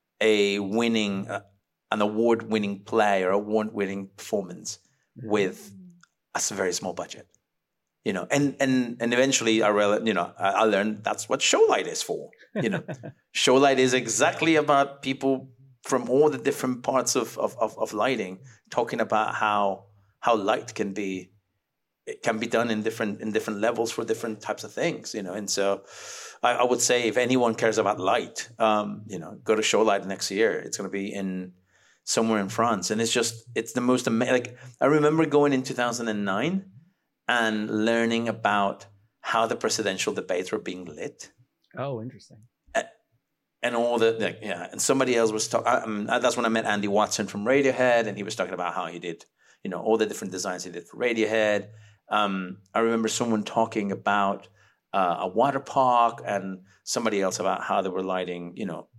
an award-winning play or award-winning performance with a very small budget, and eventually I learned that's what Showlight is for. Showlight is exactly about people from all the different parts of lighting talking about how light can be done in different levels for different types of things, and so I would say if anyone cares about light, go to Showlight next year. It's going to be somewhere in France. And it's the most amazing. Like, I remember going in 2009 and learning about how the presidential debates were being lit. Oh, interesting. And all and somebody else was talking. That's when I met Andy Watson from Radiohead, and he was talking about how he did, all the different designs he did for Radiohead. I remember someone talking about a water park, and somebody else about how they were lighting,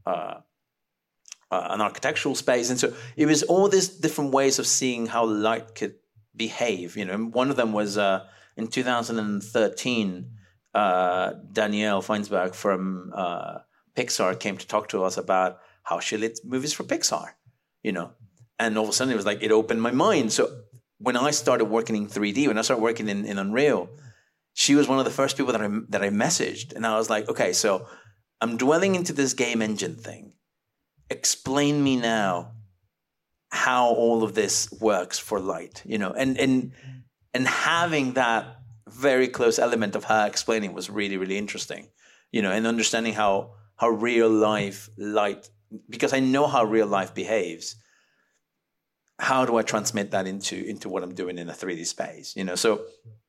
an architectural space. And so it was all these different ways of seeing how light could behave. And one of them was in 2013, Danielle Feinsberg from Pixar came to talk to us about how she lit movies for Pixar, and all of a sudden it was like, it opened my mind. So when I started working in 3D, when I started working in Unreal, she was one of the first people that I messaged. And I was like, okay, so I'm dwelling into this game engine thing. Explain me now how all of this works for light, and having that very close element of her explaining was really, really interesting, and understanding how real life light, because I know how real life behaves. How do I transmit that into what I'm doing in a 3D space, So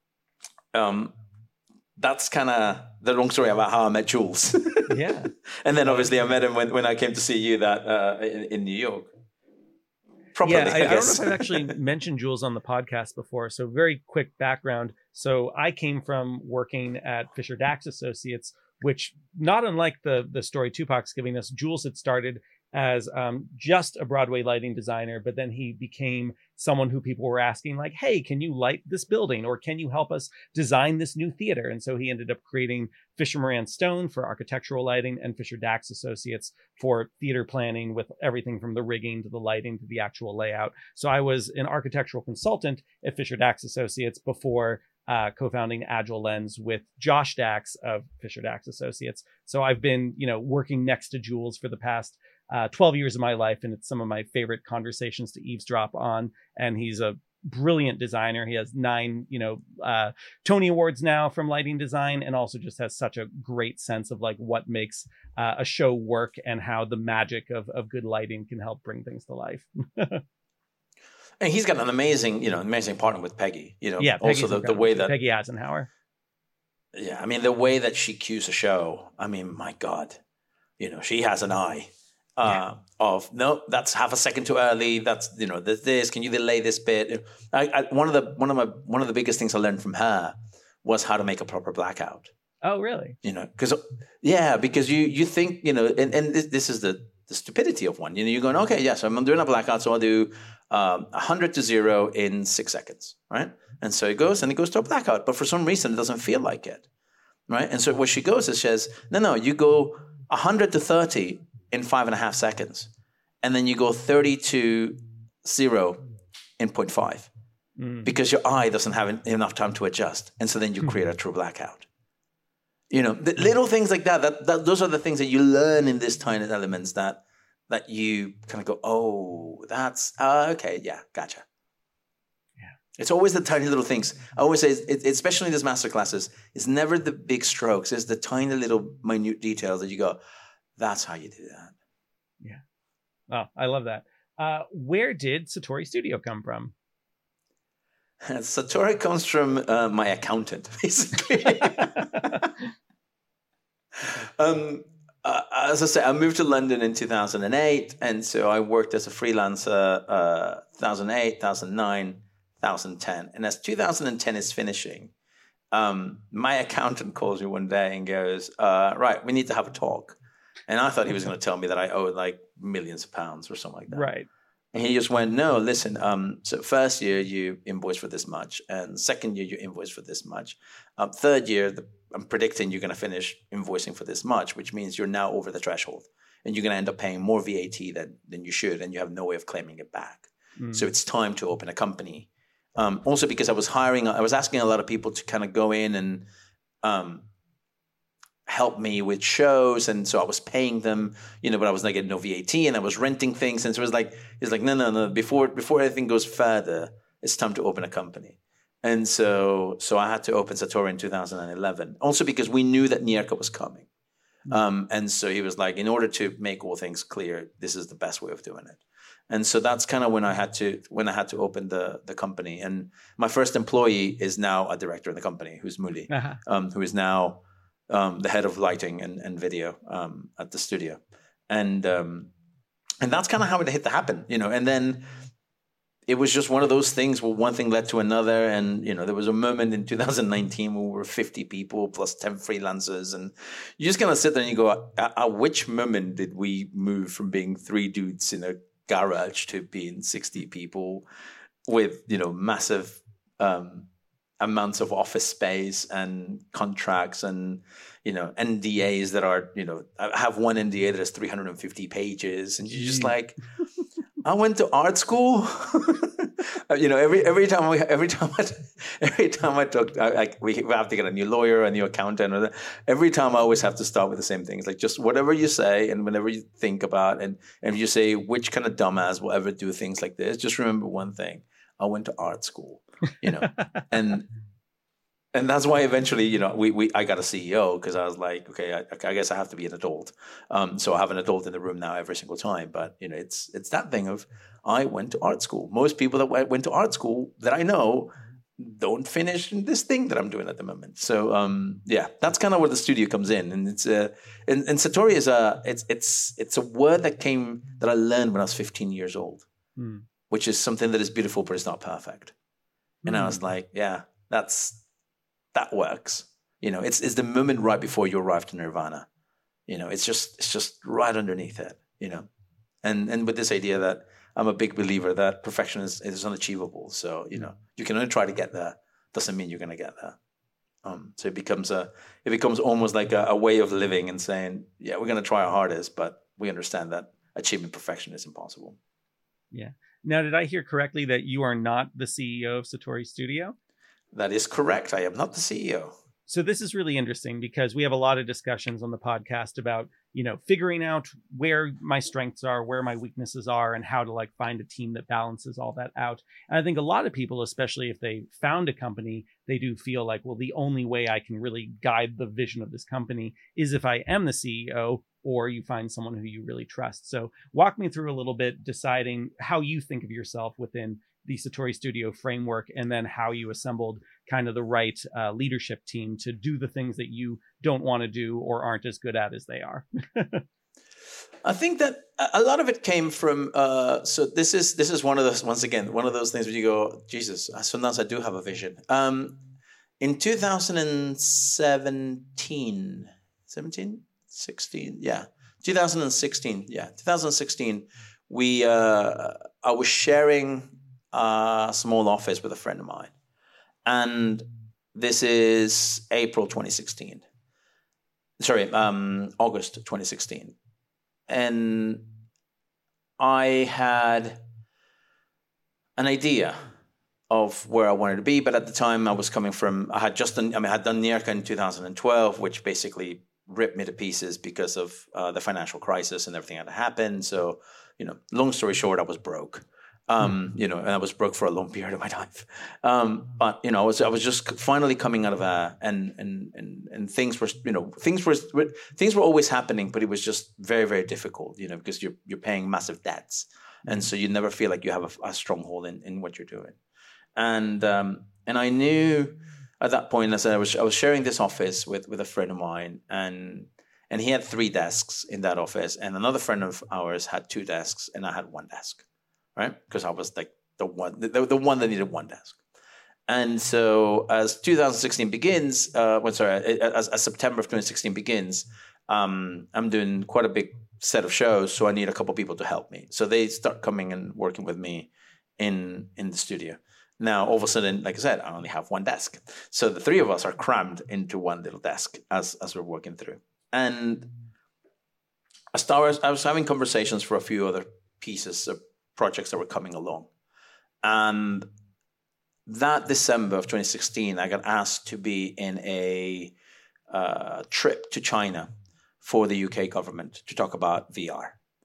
that's kind of the long story about how I met Jules. Yeah. And then obviously I met him when I came to see you in New York. Properly, yeah, I don't know if I've actually mentioned Jules on the podcast before. So very quick background. So I came from working at Fisher Dax Associates, which, not unlike the story Tupac's giving us, Jules had started as just a Broadway lighting designer, but then he became someone who people were asking, like, hey, can you light this building, or can you help us design this new theater? And so he ended up creating Fisher Moran Stone for architectural lighting and Fisher Dax Associates for theater planning, with everything from the rigging to the lighting to the actual layout. So I was an architectural consultant at Fisher Dax Associates before co-founding Agile Lens with Josh Dax of Fisher Dax Associates. So I've been, working next to Jules for the past 12 years of my life, and it's some of my favorite conversations to eavesdrop on. And he's a brilliant designer. He has 9, Tony Awards now from lighting design, and also just has such a great sense of like what makes a show work and how the magic of good lighting can help bring things to life. And he's got an amazing partner with Peggy. Yeah, also the way that Peggy Eisenhower. Yeah, I mean the way that she cues a show. I mean, my God, she has an eye. Of no, that's half a second too early. That's this. Can you delay this bit? One of the biggest things I learned from her was how to make a proper blackout. Oh, really? Because you think and this is the stupidity of one. You're going, okay, yes, I'm doing a blackout, so I'll do 100 to 0 in 6 seconds, right? And so it goes to a blackout, but for some reason it doesn't feel like it, right? And so where she goes is she says, no, you go 100 to 30 in 5.5 seconds. And then you go 30 to 0 in 0.5 because your eye doesn't have enough time to adjust. And so then you create a true blackout. The little things like that, those are the things that you learn in these tiny elements that you kind of go, oh, that's, okay, yeah, gotcha. Yeah. It's always the tiny little things. I always say, especially in these master classes, it's never the big strokes. It's the tiny little minute details that you go, that's how you do that. Yeah. Oh, I love that. Where did Satori Studio come from? Satori comes from my accountant, basically. As I said, I moved to London in 2008. And so I worked as a freelancer 2008, 2009, 2010. And as 2010 is finishing, my accountant calls me one day and goes, right, we need to have a talk. And I thought he was going to tell me that I owed like millions of pounds or something like that. Right. And he just went, no, listen, so first year you invoice for this much, and second year you invoice for this much. Third year, I'm predicting you're going to finish invoicing for this much, which means you're now over the threshold. And you're going to end up paying more VAT than you should, and you have no way of claiming it back. So it's time to open a company. Also because I was asking a lot of people to kind of go in and help me with shows, and so I was paying them, but I was not getting no VAT, and I was renting things, and so he's like, no, before anything goes further, it's time to open a company. And so I had to open Satori in 2011, also because we knew that NIERCA was coming, and so he was like, in order to make all things clear, this is the best way of doing it. And so that's kind of when I had to open the company, and my first employee is now a director in the company, who's Muli, who is now the head of lighting and video at the studio, and that's kind of how it had to happen, And then it was just one of those things where one thing led to another, and there was a moment in 2019 where we were 50 people plus 10 freelancers, and you just kind of sit there and you go, at which moment did we move from being 3 dudes in a garage to being 60 people with massive amounts of office space and contracts and NDAs that are I have one NDA that is 350 pages, and you're just like, I went to art school. every time I talk, we have to get a new lawyer, a new accountant. Every time I always have to start with the same things, like just whatever you say and whenever you think about, and if you say which kind of dumbass will ever do things like this, just remember one thing: I went to art school, and that's why eventually, I got a CEO, because I was like, okay, I guess I have to be an adult. So I have an adult in the room now every single time. But it's that thing of, I went to art school. Most people that went to art school that I know don't finish this thing that I'm doing at the moment. So that's kind of where the studio comes in. And it's and Satori is it's a word that I learned when I was 15 years old, which is something that is beautiful, but it's not perfect. And I was like, yeah, that works. It's the moment right before you arrive to nirvana. It's just right underneath it. And with this idea that I'm a big believer that perfection is unachievable. So, you can only try to get there. Doesn't mean you're going to get there. So it becomes almost like a way of living and saying, yeah, we're going to try our hardest, but we understand that achieving perfection is impossible. Yeah. Now, did I hear correctly that you are not the CEO of Satori Studio? That is correct. I am not the CEO. So this is really interesting because we have a lot of discussions on the podcast about, figuring out where my strengths are, where my weaknesses are, and how to like find a team that balances all that out. And I think a lot of people, especially if they found a company, they do feel like, well, the only way I can really guide the vision of this company is if I am the CEO, or you find someone who you really trust. So walk me through a little bit, deciding how you think of yourself within the Satori Studio framework, and then how you assembled kind of the right leadership team to do the things that you don't want to do or aren't as good at as they are. I think that a lot of it came from. So this is one of those, once again, one of those things where you go, Jesus, sometimes I do have a vision. In 2016, 2016, I was sharing a small office with a friend of mine. And this is April 2016. Sorry, August 2016. And I had an idea of where I wanted to be, but at the time I had done NERCA in 2012, which basically ripped me to pieces because of the financial crisis and everything that had happened. So, long story short, I was broke. And I was broke for a long period of my life. But I was just finally coming out of that, and things were always happening, but it was just very, very difficult, because you're paying massive debts, and so you never feel like you have a stronghold in what you're doing. And I knew at that point, as I was sharing this office with a friend of mine, and he had 3 desks in that office, and another friend of ours had 2 desks, and I had 1 desk. Right, because I was like the one that needed 1 desk, and so as 2016 begins, as September of 2016 begins, I'm doing quite a big set of shows, so I need a couple people to help me. So they start coming and working with me in the studio. Now, all of a sudden, like I said, I only have 1 desk, so the 3 of us are crammed into 1 little desk as we're working through. And I was having conversations for a few other pieces of projects that were coming along. And that December of 2016, I got asked to be in a trip to China for the UK government to talk about VR.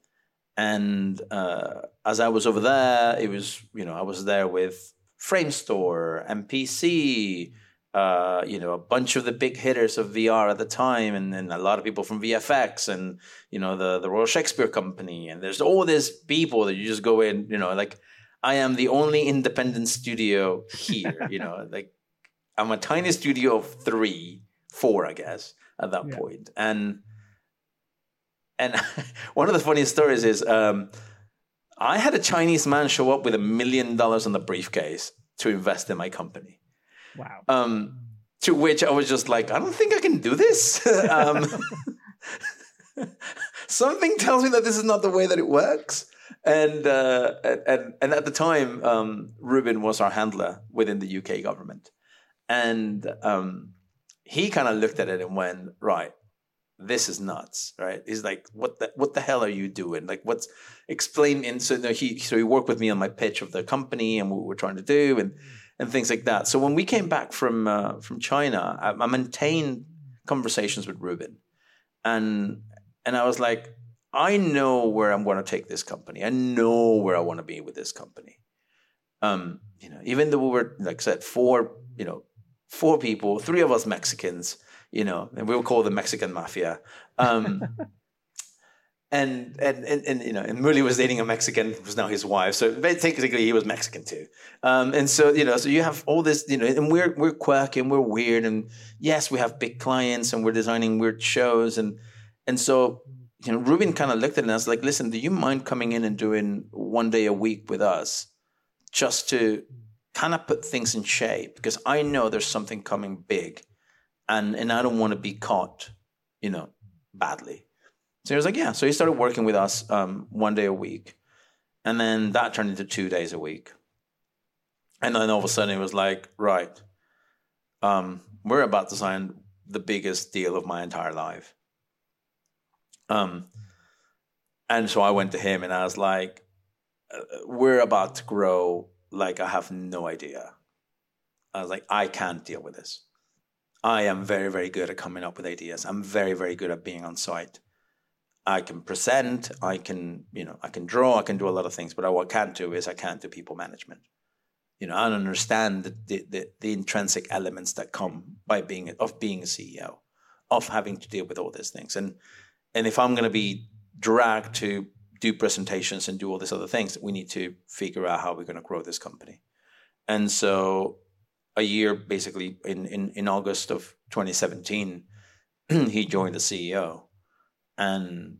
And as I was over there, it was, I was there with Framestore, MPC, a bunch of the big hitters of VR at the time, and then a lot of people from VFX and, the Royal Shakespeare Company. And there's all these people that you just go in, like I am the only independent studio here, like I'm a tiny studio of 4, I guess, at that point. And one of the funniest stories is I had a Chinese man show up with $1 million in the briefcase to invest in my company. Wow. To which I was just like, I don't think I can do this. Something tells me that this is not the way that it works. And at the time, Ruben was our handler within the UK government. And he kind of looked at it and went, right, this is nuts, right? He's like, what the hell are you doing? Like, explain. And so he worked with me on my pitch of the company and what we're trying to do and things like that. So when we came back from China, I maintained conversations with Ruben, and I was like, I know where I'm going to take this company. I know where I want to be with this company. Even though we were, like I said, 4 people, 3 of us Mexicans, and we will call the Mexican mafia. And Murli was dating a Mexican who was now his wife. So technically he was Mexican too. And so, so you have all this, and we're quirky and we're weird. And yes, we have big clients and we're designing weird shows. And so, Ruben kind of looked at us like, listen, do you mind coming in and doing 1 day a week with us just to kind of put things in shape? Because I know there's something coming big and I don't want to be caught, badly. So he was like, yeah. So he started working with us 1 day a week. And then that turned into 2 days a week. And then all of a sudden it was like, right, we're about to sign the biggest deal of my entire life. And so I went to him and I was like, we're about to grow like I have no idea. I was like, I can't deal with this. I am very, very good at coming up with ideas. I'm very, very good at being on site. I can present, I can draw, I can do a lot of things, but what I can't do is I can't do people management. I don't understand the intrinsic elements that come by being a CEO, of having to deal with all these things. And if I'm going to be dragged to do presentations and do all these other things, we need to figure out how we're going to grow this company. And so a year, basically in August of 2017, he joined as CEO. And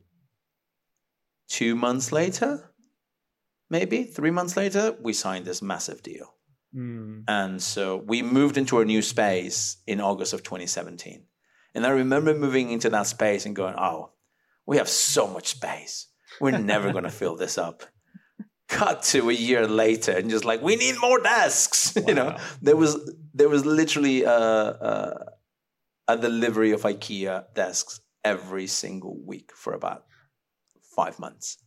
2 months later, maybe 3 months later, we signed this massive deal. And so we moved into a new space in August of 2017. And I remember moving into that space and going, oh, we have so much space. We're never going to fill this up. Cut to a year later and just like, we need more desks. Wow. There was literally a delivery of IKEA desks every single week for about 5 months.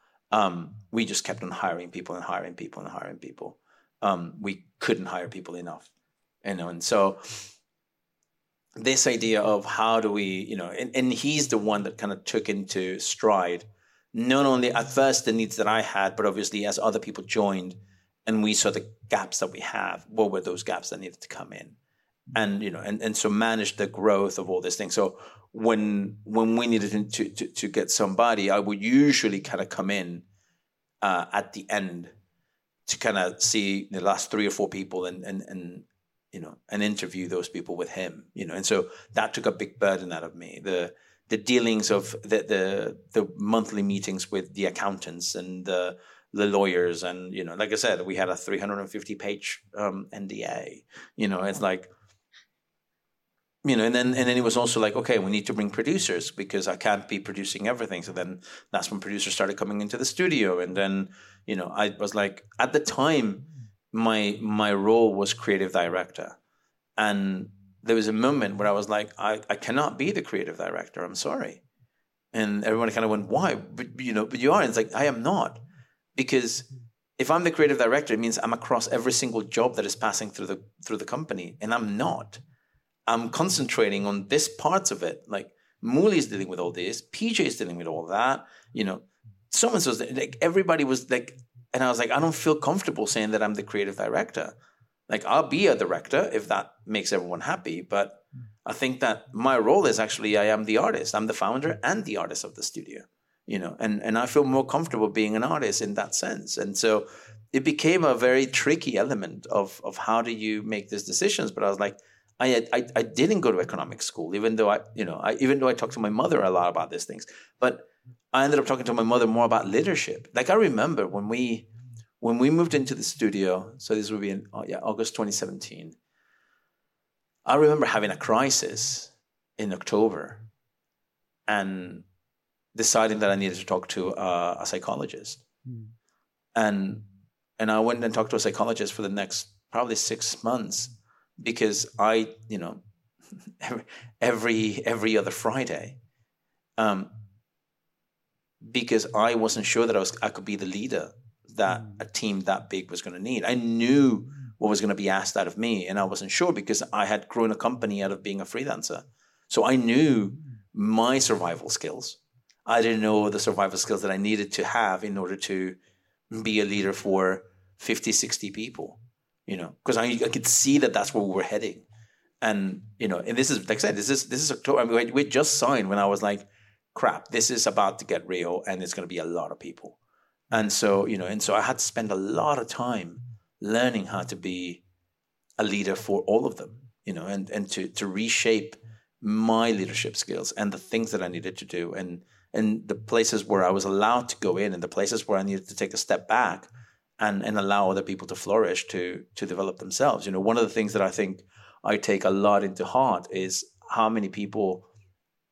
We just kept on hiring people and hiring people and hiring people. We couldn't hire people enough, and so this idea of how do we, and he's the one that kind of took into stride, not only at first the needs that I had, but obviously as other people joined and we saw the gaps that we have, what were those gaps that needed to come in? And, and so manage the growth of all these things. So when we needed to get somebody, I would usually kind of come in at the end to kind of see the last 3 or 4 people and interview those people with him, and so that took a big burden out of me. The dealings of the monthly meetings with the accountants and the lawyers, and like I said, we had a 350-page NDA. It's like, and then it was also like, okay, we need to bring producers because I can't be producing everything. So then that's when producers started coming into the studio, and then I was like, at the time, my role was creative director, and there was a moment where I was like, I cannot be the creative director. I'm sorry. And everyone kind of went, why? But you are. And it's like, I am not. Because if I'm the creative director, it means I'm across every single job that is passing through the company. And I'm not. I'm concentrating on this parts of it. Like Mooley's dealing with all this. PJ is dealing with all that. Someone was like, everybody was like, and I was like, I don't feel comfortable saying that I'm the creative director. Like, I'll be a director if that makes everyone happy. But I think that my role is actually, I am the artist. I'm the founder and the artist of the studio, and I feel more comfortable being an artist in that sense. And so it became a very tricky element of how do you make these decisions. But I was like, I didn't go to economic school, even though I talked to my mother a lot about these things. But I ended up talking to my mother more about leadership. Like, I remember when we moved into the studio, so this would be in August 2017, I remember having a crisis in October and deciding that I needed to talk to a psychologist. And I went and talked to a psychologist for the next probably 6 months because I, every other Friday, because I wasn't sure that I could be the leader that a team that big was going to need. I knew what was going to be asked out of me, and I wasn't sure because I had grown a company out of being a freelancer. So I knew my survival skills. I didn't know the survival skills that I needed to have in order to be a leader for 50, 60 people, because I could see that that's where we were heading. And, and this is, like I said, this is October. I mean, we just signed when I was like, crap, this is about to get real and it's going to be a lot of people. And so, I had to spend a lot of time learning how to be a leader for all of them, and to reshape my leadership skills and the things that I needed to do and the places where I was allowed to go in and the places where I needed to take a step back and allow other people to flourish, to develop themselves. One of the things that I think I take a lot into heart is how many people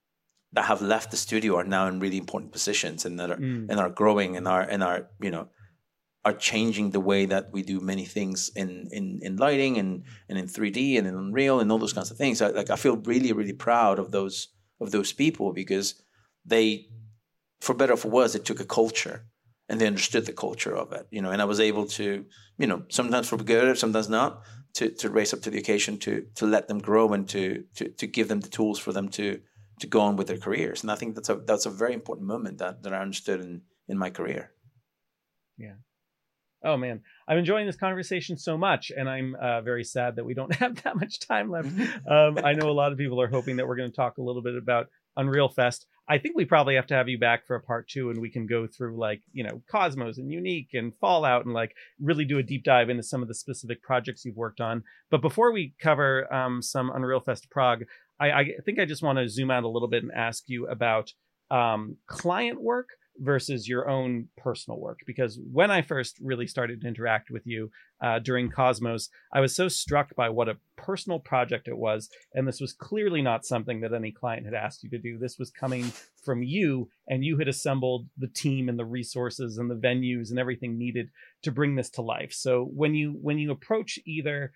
that have left the studio are now in really important positions and that are growing and are are changing the way that we do many things in lighting and in 3D and in Unreal and all those kinds of things. I feel really, really proud of those people, because they, for better or for worse, they took a culture and they understood the culture of it, and I was able to, sometimes for good, sometimes not, to raise up to the occasion, to let them grow and to give them the tools for them to go on with their careers. And I think that's a very important moment that I understood in my career. Yeah. Oh man, I'm enjoying this conversation so much, and I'm very sad that we don't have that much time left. I know a lot of people are hoping that we're going to talk a little bit about Unreal Fest. I think we probably have to have you back for a part 2, and we can go through Cosmos and Unique and Fallout and really do a deep dive into some of the specific projects you've worked on. But before we cover some Unreal Fest Prague, I think I just want to zoom out a little bit and ask you about client work versus your own personal work, because when I first really started to interact with you during Cosmos, I was so struck by what a personal project it was, and this was clearly not something that any client had asked you to do. This was coming from you, and you had assembled the team and the resources and the venues and everything needed to bring this to life. So when you approach either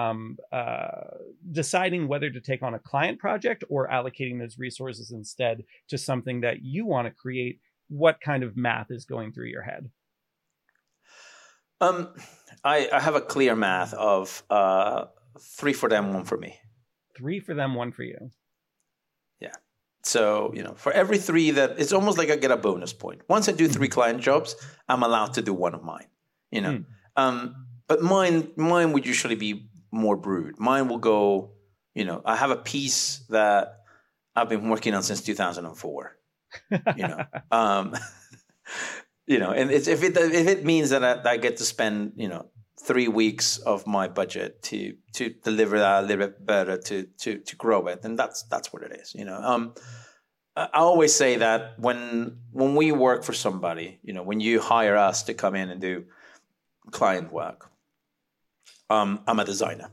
deciding whether to take on a client project or allocating those resources instead to something that you want to create, what kind of math is going through your head? I have a clear math of 3 for them, 1 for me. 3 for them, 1 for you. Yeah. So, for every 3 that, it's almost like I get a bonus point. Once I do 3 client jobs, I'm allowed to do 1 of mine, but mine would usually be more brood. Mine will go, I have a piece that I've been working on since 2004. And if it means that I get to spend 3 weeks of my budget to deliver that a little bit better, to grow it, then that's what it is. I always say that when we work for somebody, when you hire us to come in and do client work, I'm a designer.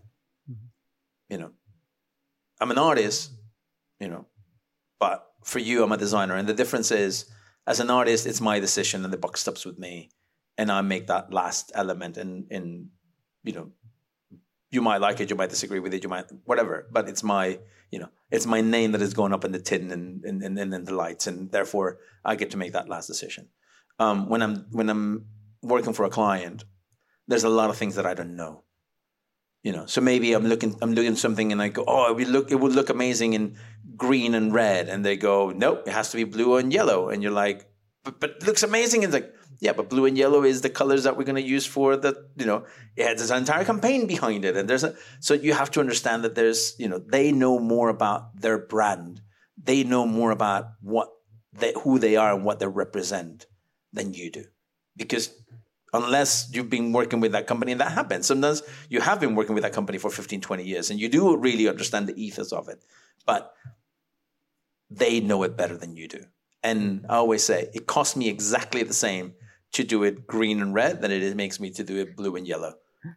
I'm an artist, but for you, I'm a designer. And the difference is, as an artist, it's my decision and the buck stops with me. And I make that last element. And you might like it, you might disagree with it, you might, whatever. But it's my name that is going up in the tin and the lights. And therefore, I get to make that last decision. When I'm working for a client, there's a lot of things that I don't know. So maybe I'm looking at something and I go, oh, it would look amazing in green and red. And they go, nope, it has to be blue and yellow. And you're like, but it looks amazing. And it's like, yeah, but blue and yellow is the colors that we're going to use for the, it has an entire campaign behind it. And so you have to understand that there's, they know more about their brand. They know more about who they are and what they represent than you do. Because unless you've been working with that company, and that happens. Sometimes you have been working with that company for 15, 20 years, and you do really understand the ethos of it. But they know it better than you do. And I always say, it costs me exactly the same to do it green and red than it makes me to do it blue and yellow.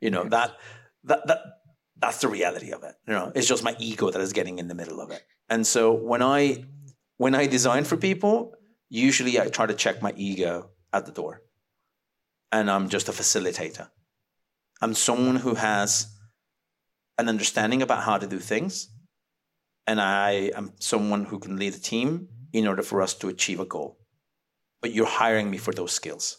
That's the reality of it. It's just my ego that is getting in the middle of it. And so when I design for people, usually I try to check my ego at the door. And I'm just a facilitator. I'm someone who has an understanding about how to do things. And I am someone who can lead a team in order for us to achieve a goal. But you're hiring me for those skills.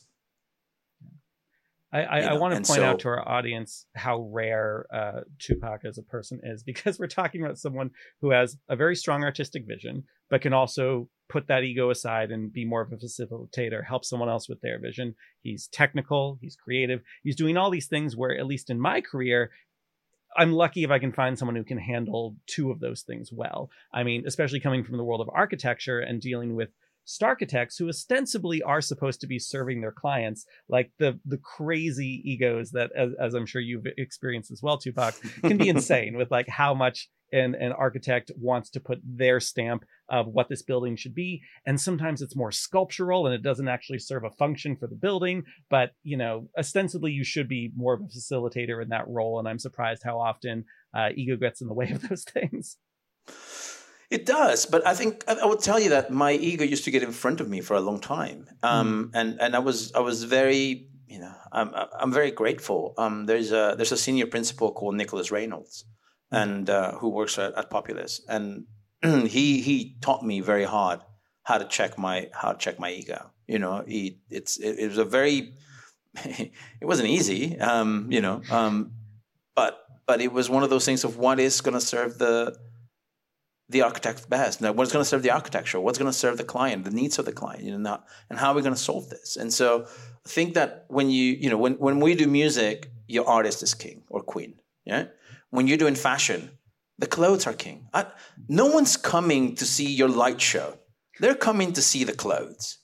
I want to point out to our audience how rare Tupac as a person is, because we're talking about someone who has a very strong artistic vision, but can also put that ego aside and be more of a facilitator, help someone else with their vision. He's technical, he's creative, he's doing all these things where, at least in my career, I'm lucky if I can find someone who can handle 2 of those things well. I mean, especially coming from the world of architecture and dealing with starchitects who ostensibly are supposed to be serving their clients, like the crazy egos that, as I'm sure you've experienced as well, Tupac, can be insane with how much an architect wants to put their stamp of what this building should be. And sometimes it's more sculptural and it doesn't actually serve a function for the building. But, ostensibly you should be more of a facilitator in that role. And I'm surprised how often ego gets in the way of those things. It does, but I think I would tell you that my ego used to get in front of me for a long time, and I was very, I'm very grateful. There's a senior principal called Nicholas Reynolds, and who works at Populous, and he taught me very hard how to check my ego. It was a very it wasn't easy, but it was one of those things of what is going to serve the architect best. Now, what's going to serve the architecture? What's going to serve the client, the needs of the client, and how are we going to solve this? And so I think that when when we do music, your artist is king or queen. Yeah. When you're doing fashion, the clothes are king. No one's coming to see your light show. They're coming to see the clothes,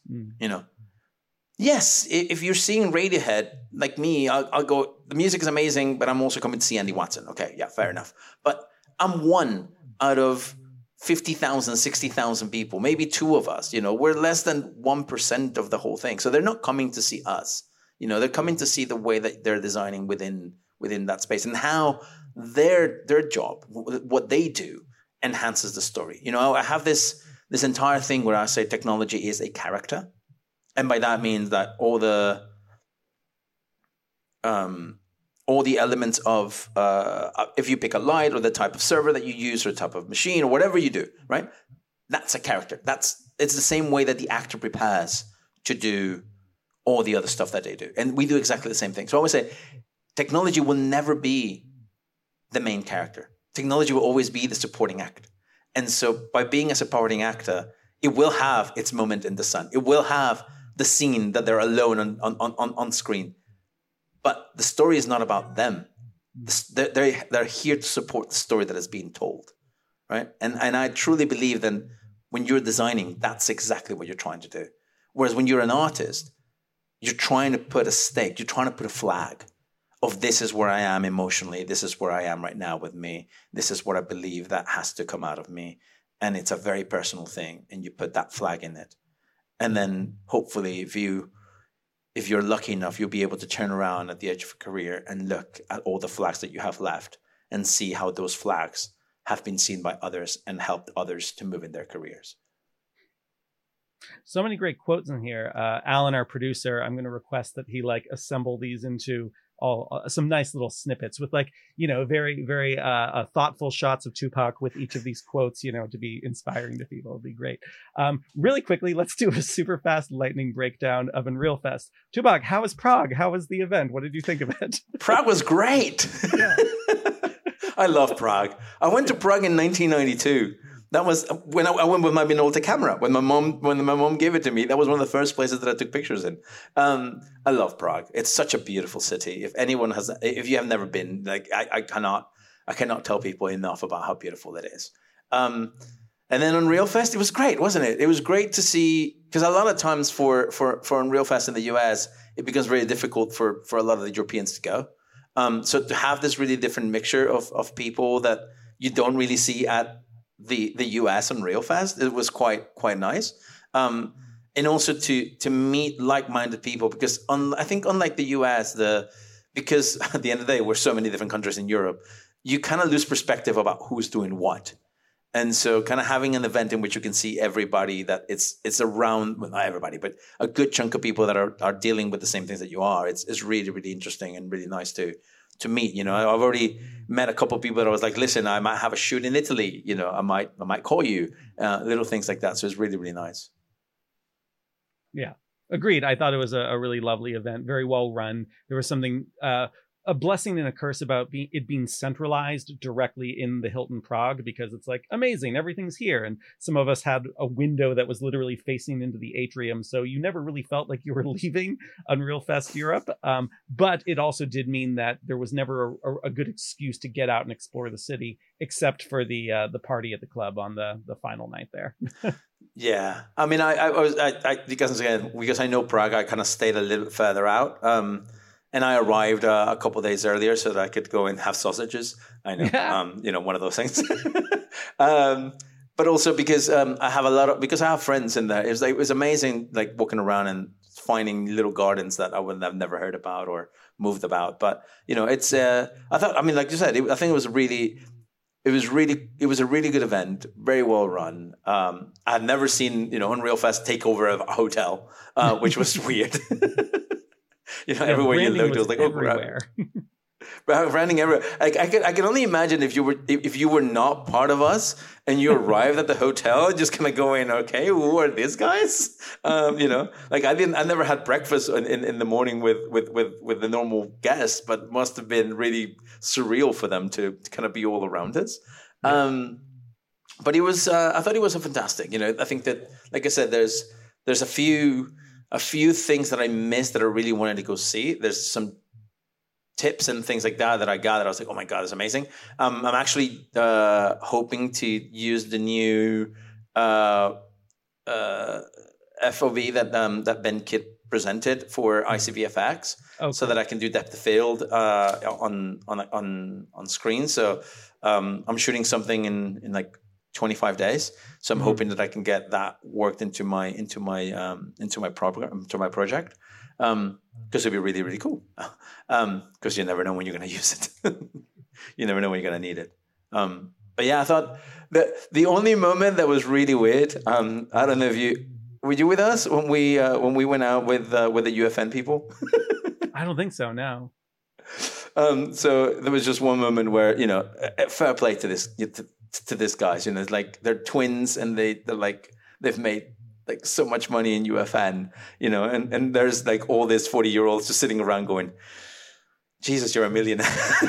Yes, if you're seeing Radiohead, like me, I'll go, the music is amazing, but I'm also coming to see Andy Watson. Okay, yeah, fair enough. But I'm one out of 50,000, 60,000 people, maybe two of us, we're less than 1% of the whole thing. So they're not coming to see us, they're coming to see the way that they're designing within that space and how their job, what they do, enhances the story. I have this entire thing where I say technology is a character. And by that means that all the elements of if you pick a light or the type of server that you use or the type of machine or whatever you do, right? That's a character. It's the same way that the actor prepares to do all the other stuff that they do. And we do exactly the same thing. So I always say technology will never be the main character. Technology will always be the supporting act. And so by being a supporting actor, it will have its moment in the sun. It will have the scene that they're alone on screen. But the story is not about them. They're here to support the story that is being told, right? And I truly believe that when you're designing, that's exactly what you're trying to do. Whereas when you're an artist, you're trying to put a stake, you're trying to put a flag of this is where I am emotionally, this is where I am right now with me, this is what I believe that has to come out of me. And it's a very personal thing, and you put that flag in it. And then hopefully if you're lucky enough, you'll be able to turn around at the edge of a career and look at all the flags that you have left and see how those flags have been seen by others and helped others to move in their careers. So many great quotes in here. Alan, our producer, I'm going to request that he assemble these into some nice little snippets with very, very thoughtful shots of Tupac with each of these quotes, to be inspiring to people. It'd be great. Really quickly, let's do a super fast lightning breakdown of Unreal Fest. Tupac, how was Prague? How was the event? What did you think of it? Prague was great. Yeah. I love Prague. I went to Prague in 1992. That was when I went with my Minolta camera. When my mom gave it to me, that was one of the first places that I took pictures in. I love Prague. It's such a beautiful city. If you have never been, I cannot tell people enough about how beautiful it is. And then Unreal Fest, it was great, wasn't it? It was great to see, because a lot of times for Unreal Fest in the US, it becomes very difficult for a lot of the Europeans to go. So to have this really different mixture of people that you don't really see at the US Unreal Fest, it was quite nice. And also to meet like-minded people, because I think unlike the US, because at the end of the day, we're so many different countries in Europe, you kind of lose perspective about who's doing what. And so kind of having an event in which you can see everybody, that it's around, well, not everybody, but a good chunk of people that are dealing with the same things that you are, it's really, really interesting and really nice to meet. I've already met a couple of people that I was like, listen, I might have a shoot in Italy. I might call you, little things like that. So it's really, really nice. Yeah, agreed. I thought it was a really lovely event, very well run. There was something, a blessing and a curse about it being centralized directly in the Hilton Prague, because it's amazing, everything's here. And some of us had a window that was literally facing into the atrium, so you never really felt like you were leaving Unreal Fest Europe. But it also did mean that there was never a good excuse to get out and explore the city, except for the party at the club on the final night there. Yeah, I mean, I because I know Prague, I kind of stayed a little bit further out. And I arrived a couple of days earlier so that I could go and have sausages. I know, yeah. One of those things. But also because I have friends in there. It was amazing, walking around and finding little gardens that I would have never heard about or moved about. But it's I thought, like you said, I think it was really it was a really good event, very well run. I'd never seen, Unreal Fest take over a hotel, which was weird. Everywhere you looked, it was like, everywhere. Branding everywhere. Like I can only imagine if you were not part of us and you arrived at the hotel, just kind of going, okay, who are these guys? Like I never had breakfast in the morning with the normal guests, but must have been really surreal for them to kind of be all around us. Yeah. But it was, I thought it was a fantastic. I think that, like I said, there's a few things that I missed that I really wanted to go see. There's some tips and things like that I got that I was like, oh my God, it's amazing. I'm actually hoping to use the new FOV that Ben Kitt presented for ICVFX, so that I can do depth of field on screen. So I'm shooting something in like 25 days. So I'm hoping that I can get that worked into my project. Because it'd be really, really cool. Because you never know when you're going to use it. You never know when you're going to need it. But yeah, I thought that the only moment that was really weird. I don't know if were you with us when we went out with the UFN people? I don't think so. No. So there was just one moment where fair play to this guys. It's like they're twins and they've made like so much money in UFN, and there's like all these 40-year-olds just sitting around going, Jesus, you're a millionaire.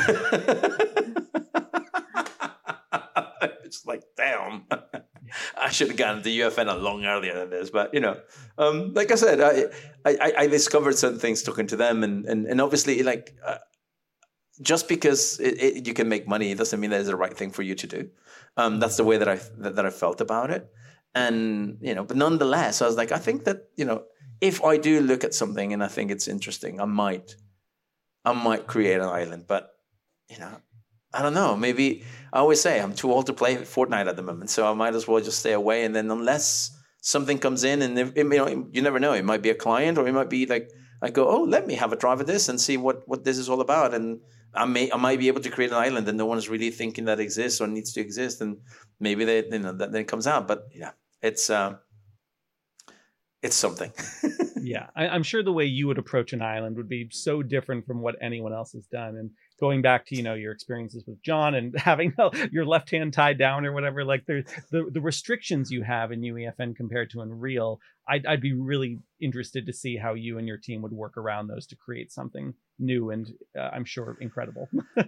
It's like, damn, I should have gotten to UFN a long earlier than this. But, like I said, I discovered certain things talking to them. And obviously, like, just because you can make money, it doesn't mean that it's the right thing for you to do. That's the way that I felt about it. And, but nonetheless, I was like, I think that, if I do look at something and I think it's interesting, I might create an island. But, I don't know. Maybe I always say I'm too old to play Fortnite at the moment, so I might as well just stay away. And then unless something comes in, and you never know, it might be a client, or it might be like I go, oh, let me have a try at this and see what this is all about. And I might be able to create an island that no one's really thinking that exists or needs to exist, and maybe that then it comes out. But yeah, it's something. Yeah, I'm sure the way you would approach an island would be so different from what anyone else has done. And going back to your experiences with John and having your left hand tied down or whatever, like there's the restrictions you have in UEFN compared to Unreal. I'd be really interested to see how you and your team would work around those to create something new and I'm sure incredible.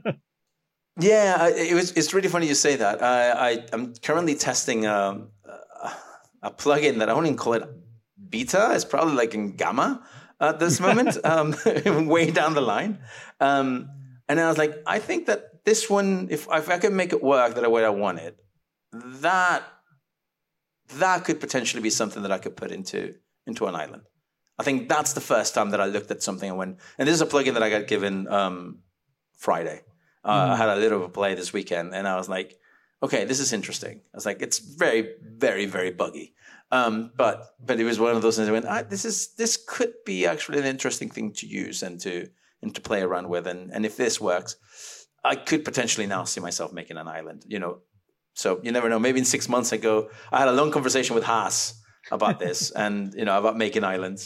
Yeah, it's really funny you say that. I'm currently testing a plugin that I won't even call it beta. It's probably like in gamma at this moment, way down the line. And I was like, I think that this one, if I could make it work the way I want it, that could potentially be something that I could put into an island. I think that's the first time that I looked at something and went, and this is a plugin that I got given Friday. I had a little of a play this weekend, and I was like, okay, this is interesting. I was like, it's very, very, very buggy. But it was one of those things I went, this could be actually an interesting thing to use and to play around with. And if this works, I could potentially now see myself making an island, So you never know. Maybe in 6 months ago, I had a long conversation with Haas about this and, about making islands.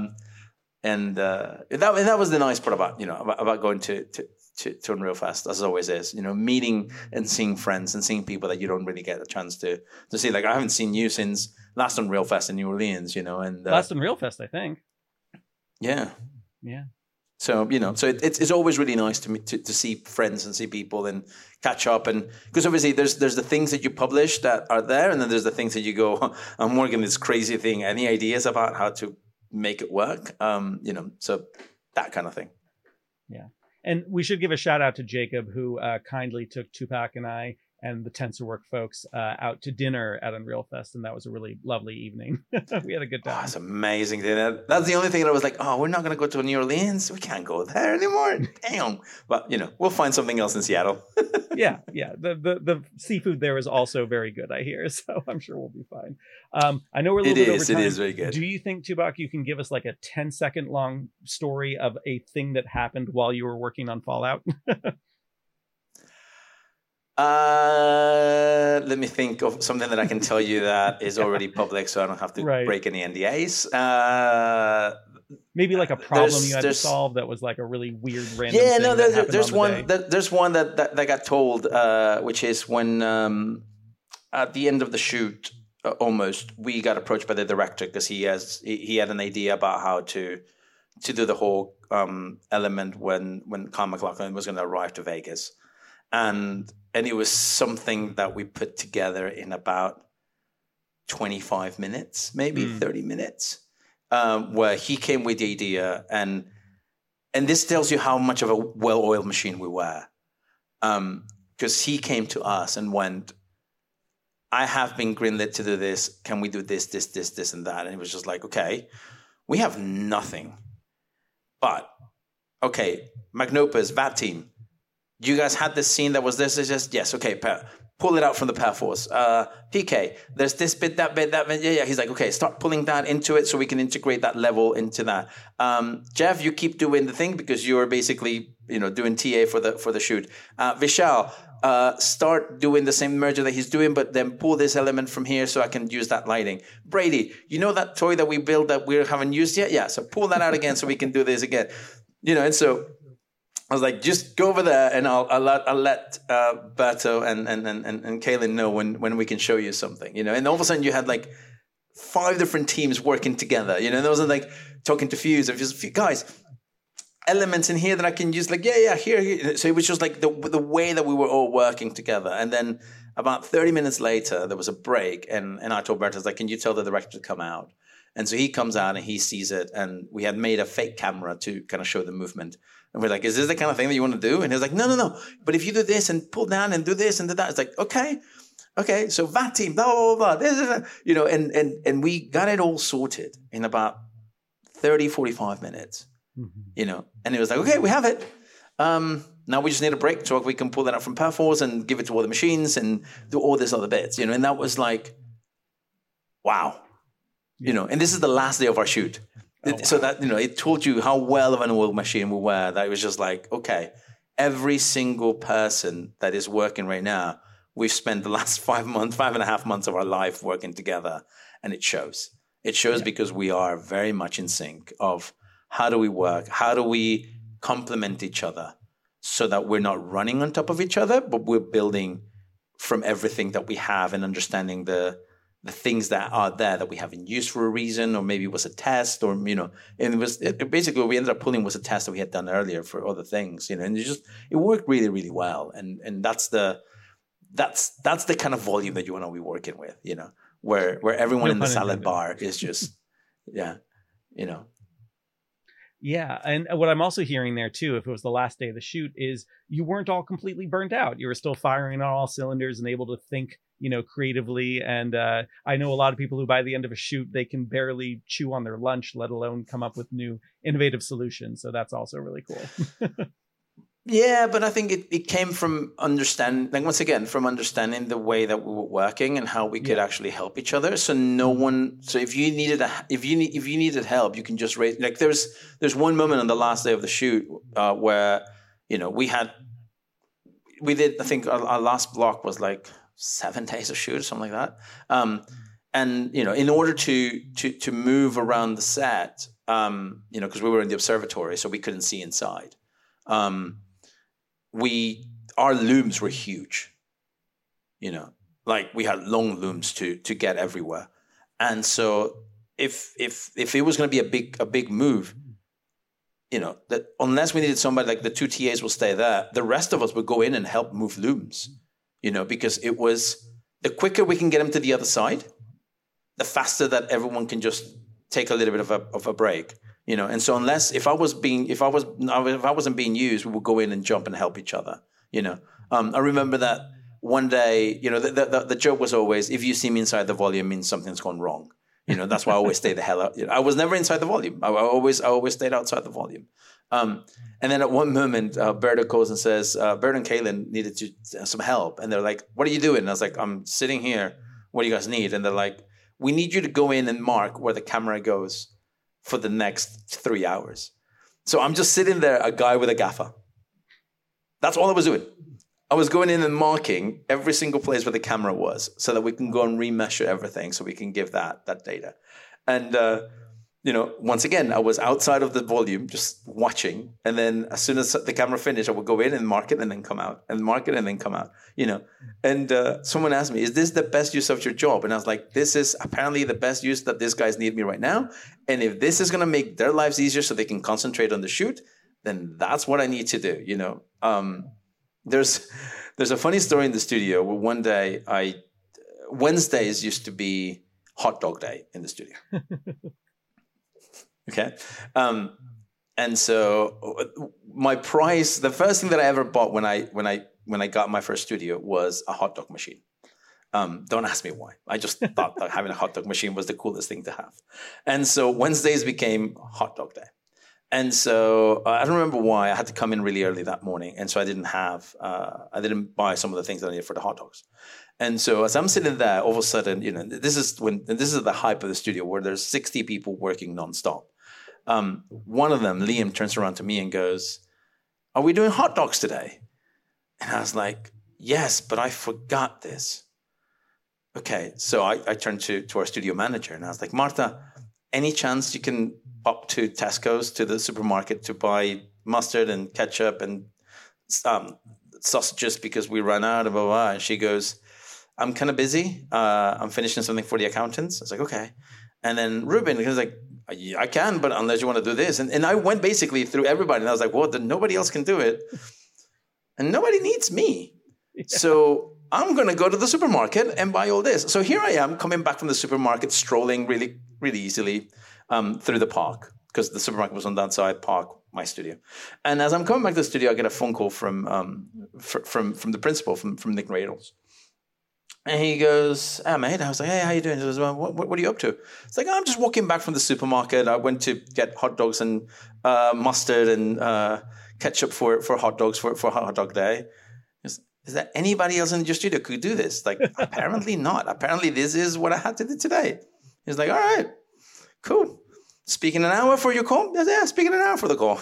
And that was the nice part about, about going to Unreal Fest, as it always is, meeting and seeing friends and seeing people that you don't really get a chance to see. Like, I haven't seen you since last Unreal Fest in New Orleans, and last Unreal Fest, I think. Yeah. Yeah. So, so it's always really nice to see friends and see people and catch up. And because obviously there's the things that you publish that are there. And then there's the things that you go, oh, I'm working this crazy thing. Any ideas about how to make it work? So that kind of thing. Yeah. And we should give a shout out to Jacob, who kindly took Tupac and I and the TensorWork folks out to dinner at Unreal Fest. And that was a really lovely evening. We had a good time. Oh, it's amazing dinner. That's the only thing that I was like, oh, we're not going to go to New Orleans. We can't go there anymore. Damn. But, we'll find something else in Seattle. Yeah. The seafood there is also very good, I hear. So I'm sure we'll be fine. I know we're a little bit over time. It is very good. Do you think, Tupac, you can give us like a 10-second long story of a thing that happened while you were working on Fallout? Let me think of something that I can tell you that is already public, so I don't have to break any NDAs. Maybe like a problem you had to solve that was like a really weird random thing. Yeah, no, there's one that got told, which is when at the end of the shoot, almost, we got approached by the director because he had an idea about how to do the whole element when Kyle MacLachlan was going to arrive to Vegas, and it was something that we put together in about 25 minutes, maybe 30 minutes, where he came with the idea, and this tells you how much of a well-oiled machine we were, because he came to us and went, I have been greenlit to do this. Can we do this, and that? And it was just like, okay, we have nothing. But, okay, Magnopus, VAT team, you guys had this scene that was this, yes, okay, pull it out from the Perforce. PK, there's this bit, that bit, yeah. He's like, okay, start pulling that into it so we can integrate that level into that. Jeff, you keep doing the thing because you're basically, doing TA for the shoot. Vishal, start doing the same merger that he's doing, but then pull this element from here so I can use that lighting. Brady, that toy that we built that we haven't used yet? Yeah, so pull that out again so we can do this again. And so I was like, just go over there and I'll let Berto and Kaylin know when we can show you something, And all of a sudden you had like 5 different teams working together, And there wasn't like talking to Fuse or just guys, elements in here that I can use, like, here. So it was just like the way that we were all working together. And then about 30 minutes later, there was a break, and I told Berto, I was like, can you tell the director to come out? And so he comes out and he sees it, and we had made a fake camera to kind of show the movement. And we're like, is this the kind of thing that you want to do? And he was like, no. But if you do this and pull down and do this and do that, it's like, okay. So VAT team, blah, blah, blah, blah. And we got it all sorted in about 30, 45 minutes, And it was like, okay, we have it. Now we just need a break so we can pull that out from Perforce and give it to all the machines and do all this other bits, And that was like, wow. And this is the last day of our shoot. Wow. So that, it told you how well of an oil machine we were, that it was just like, okay, every single person that is working right now, we've spent the last 5.5 months of our life working together, and it shows. It shows because we are very much in sync of how do we work, how do we complement each other so that we're not running on top of each other, but we're building from everything that we have and understanding the things that are there that we haven't used for a reason, or maybe it was a test, or, and basically what we ended up pulling was a test that we had done earlier for other things, and it worked really, really well. And that's the kind of volume that you want to be working with, where everyone in the salad bar is just, Yeah, and what I'm also hearing there too, if it was the last day of the shoot, is you weren't all completely burnt out. You were still firing on all cylinders and able to think, creatively. And I know a lot of people who by the end of a shoot, they can barely chew on their lunch, let alone come up with new innovative solutions. So that's also really cool. Yeah, but I think it came from understanding, like, once again, from understanding the way that we were working and how we could actually help each other. So if you needed help, you can just raise, like, there's one moment on the last day of the shoot where, we did, I think our last block was like 7 days of shoot or something like that. And, in order to move around the set, because we were in the observatory, so we couldn't see inside. Our looms were huge, like we had long looms to get everywhere. And so if it was going to be a big move, that unless we needed somebody, like the 2 TAs will stay there, the rest of us would go in and help move looms, because it was the quicker we can get them to the other side, the faster that everyone can just take a little bit of a break. And so if I wasn't being used, we would go in and jump and help each other. I remember that one day, the joke was always, if you see me inside the volume, means something's gone wrong. That's why I always stay the hell out. I was never inside the volume. I always stayed outside the volume. And then at one moment, Berto calls and says, Berto and Kaylin needed some help. And they're like, what are you doing? And I was like, I'm sitting here. What do you guys need? And they're like, we need you to go in and mark where the camera goes for the next 3 hours. So I'm just sitting there, a guy with a gaffer. That's all I was doing. I was going in and marking every single place where the camera was so that we can go and remeasure everything so we can give that data. And, once again, I was outside of the volume just watching. And then as soon as the camera finished, I would go in and mark it and then come out and mark it and then come out, And someone asked me, is this the best use of your job? And I was like, this is apparently the best use that these guys need me right now. And if this is going to make their lives easier so they can concentrate on the shoot, then that's what I need to do, There's a funny story in the studio where one day Wednesdays used to be hot dog day in the studio. Okay. And so the first thing that I ever bought when I got my first studio was a hot dog machine. Don't ask me why. I just thought that having a hot dog machine was the coolest thing to have. And so Wednesdays became hot dog day. And so I don't remember why. I had to come in really early that morning. And so I didn't buy some of the things that I needed for the hot dogs. And so as I'm sitting there, all of a sudden, this is the hype of the studio where there's 60 people working nonstop. One of them, Liam, turns around to me and goes, "Are we doing hot dogs today?" And I was like, "Yes, but I forgot this." Okay. So I turned to our studio manager and I was like, "Martha, any chance you can pop to Tesco's, to the supermarket, to buy mustard and ketchup and sausages because we ran out of blah, blah, blah." And she goes, "I'm kind of busy. I'm finishing something for the accountants." I was like, "Okay." And then Ruben, he was like, "I can, but unless you want to do this." And I went basically through everybody and I was like, well, then nobody else can do it. And nobody needs me. Yeah. So I'm going to go to the supermarket and buy all this. So here I am coming back from the supermarket, strolling really, really easily through the park, because the supermarket was on that side, park, my studio. And as I'm coming back to the studio, I get a phone call from the principal, from Nick Radels. And he goes, "Hey, mate." I was like, "Hey, how you doing?" He goes, "Well, what are you up to?" It's like, "I'm just walking back from the supermarket. I went to get hot dogs and mustard and ketchup for hot dogs for hot dog day." Is there anybody else in your studio who could do this? Like, apparently not. Apparently this is what I had to do today. He's like, "All right, cool. Speaking an hour for your call?" Yeah, speaking an hour for the call.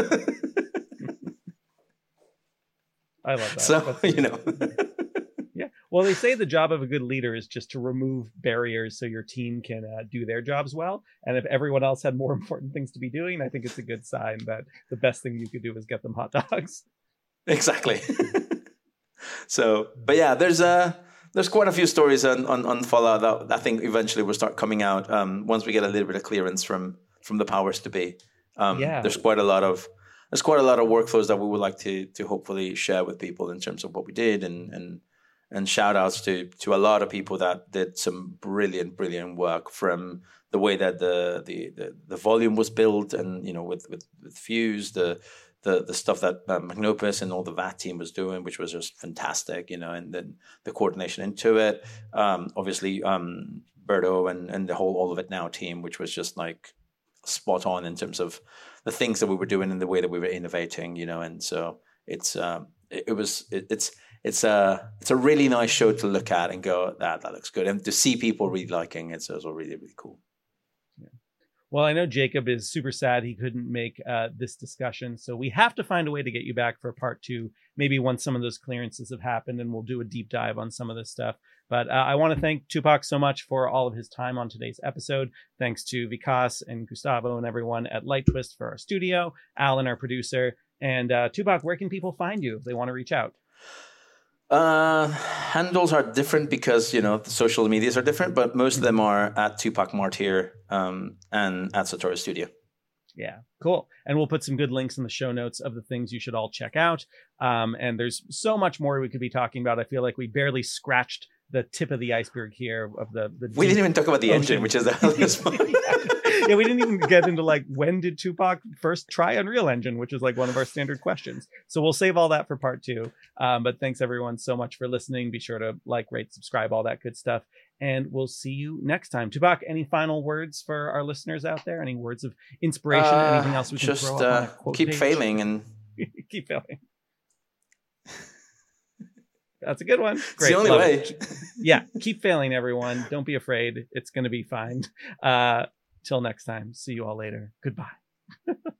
I love that. So, Yeah. Well, they say the job of a good leader is just to remove barriers so your team can do their jobs well. And if everyone else had more important things to be doing, I think it's a good sign that the best thing you could do is get them hot dogs. Exactly. So, but yeah, there's quite a few stories on Fallout that I think eventually will start coming out once we get a little bit of clearance from the powers to be. There's quite a lot of workflows that we would like to hopefully share with people in terms of what we did, and shout outs to a lot of people that did some brilliant work, from the way that the volume was built, and with Fuse, the stuff that Magnopus and all the VAT team was doing, which was just fantastic, and then the coordination into it. Obviously, Berto and the whole All of It Now team, which was just like spot on in terms of the things that we were doing and the way that we were innovating, and so it's a really nice show to look at and go, that looks good, and to see people really liking it, so it's really, really cool. Well, I know Jacob is super sad he couldn't make this discussion, so we have to find a way to get you back for part 2, maybe once some of those clearances have happened, and we'll do a deep dive on some of this stuff. But I want to thank Tupac so much for all of his time on today's episode. Thanks to Vikas and Gustavo and everyone at Light Twist for our studio, Alan, our producer. And Tupac, where can people find you if they want to reach out? Handles are different because, the social medias are different, but most of them are at Tupac Martyr and at Satori Studio. Yeah, cool. And we'll put some good links in the show notes of the things you should all check out. And there's so much more we could be talking about. I feel like we barely scratched the tip of the iceberg here of the we didn't even talk about the engine, which is the hardest part. Yeah, we didn't even get into when did Tupac first try Unreal Engine, which is one of our standard questions. So we'll save all that for part 2. But thanks everyone so much for listening. Be sure to rate, subscribe, all that good stuff. And we'll see you next time. Tupac, any final words for our listeners out there? Any words of inspiration? Anything else we can throw up on a quote keep page? Failing and keep failing. That's a good one. Great. It's the only way. Yeah, keep failing, everyone. Don't be afraid. It's going to be fine. Till next time. See you all later. Goodbye.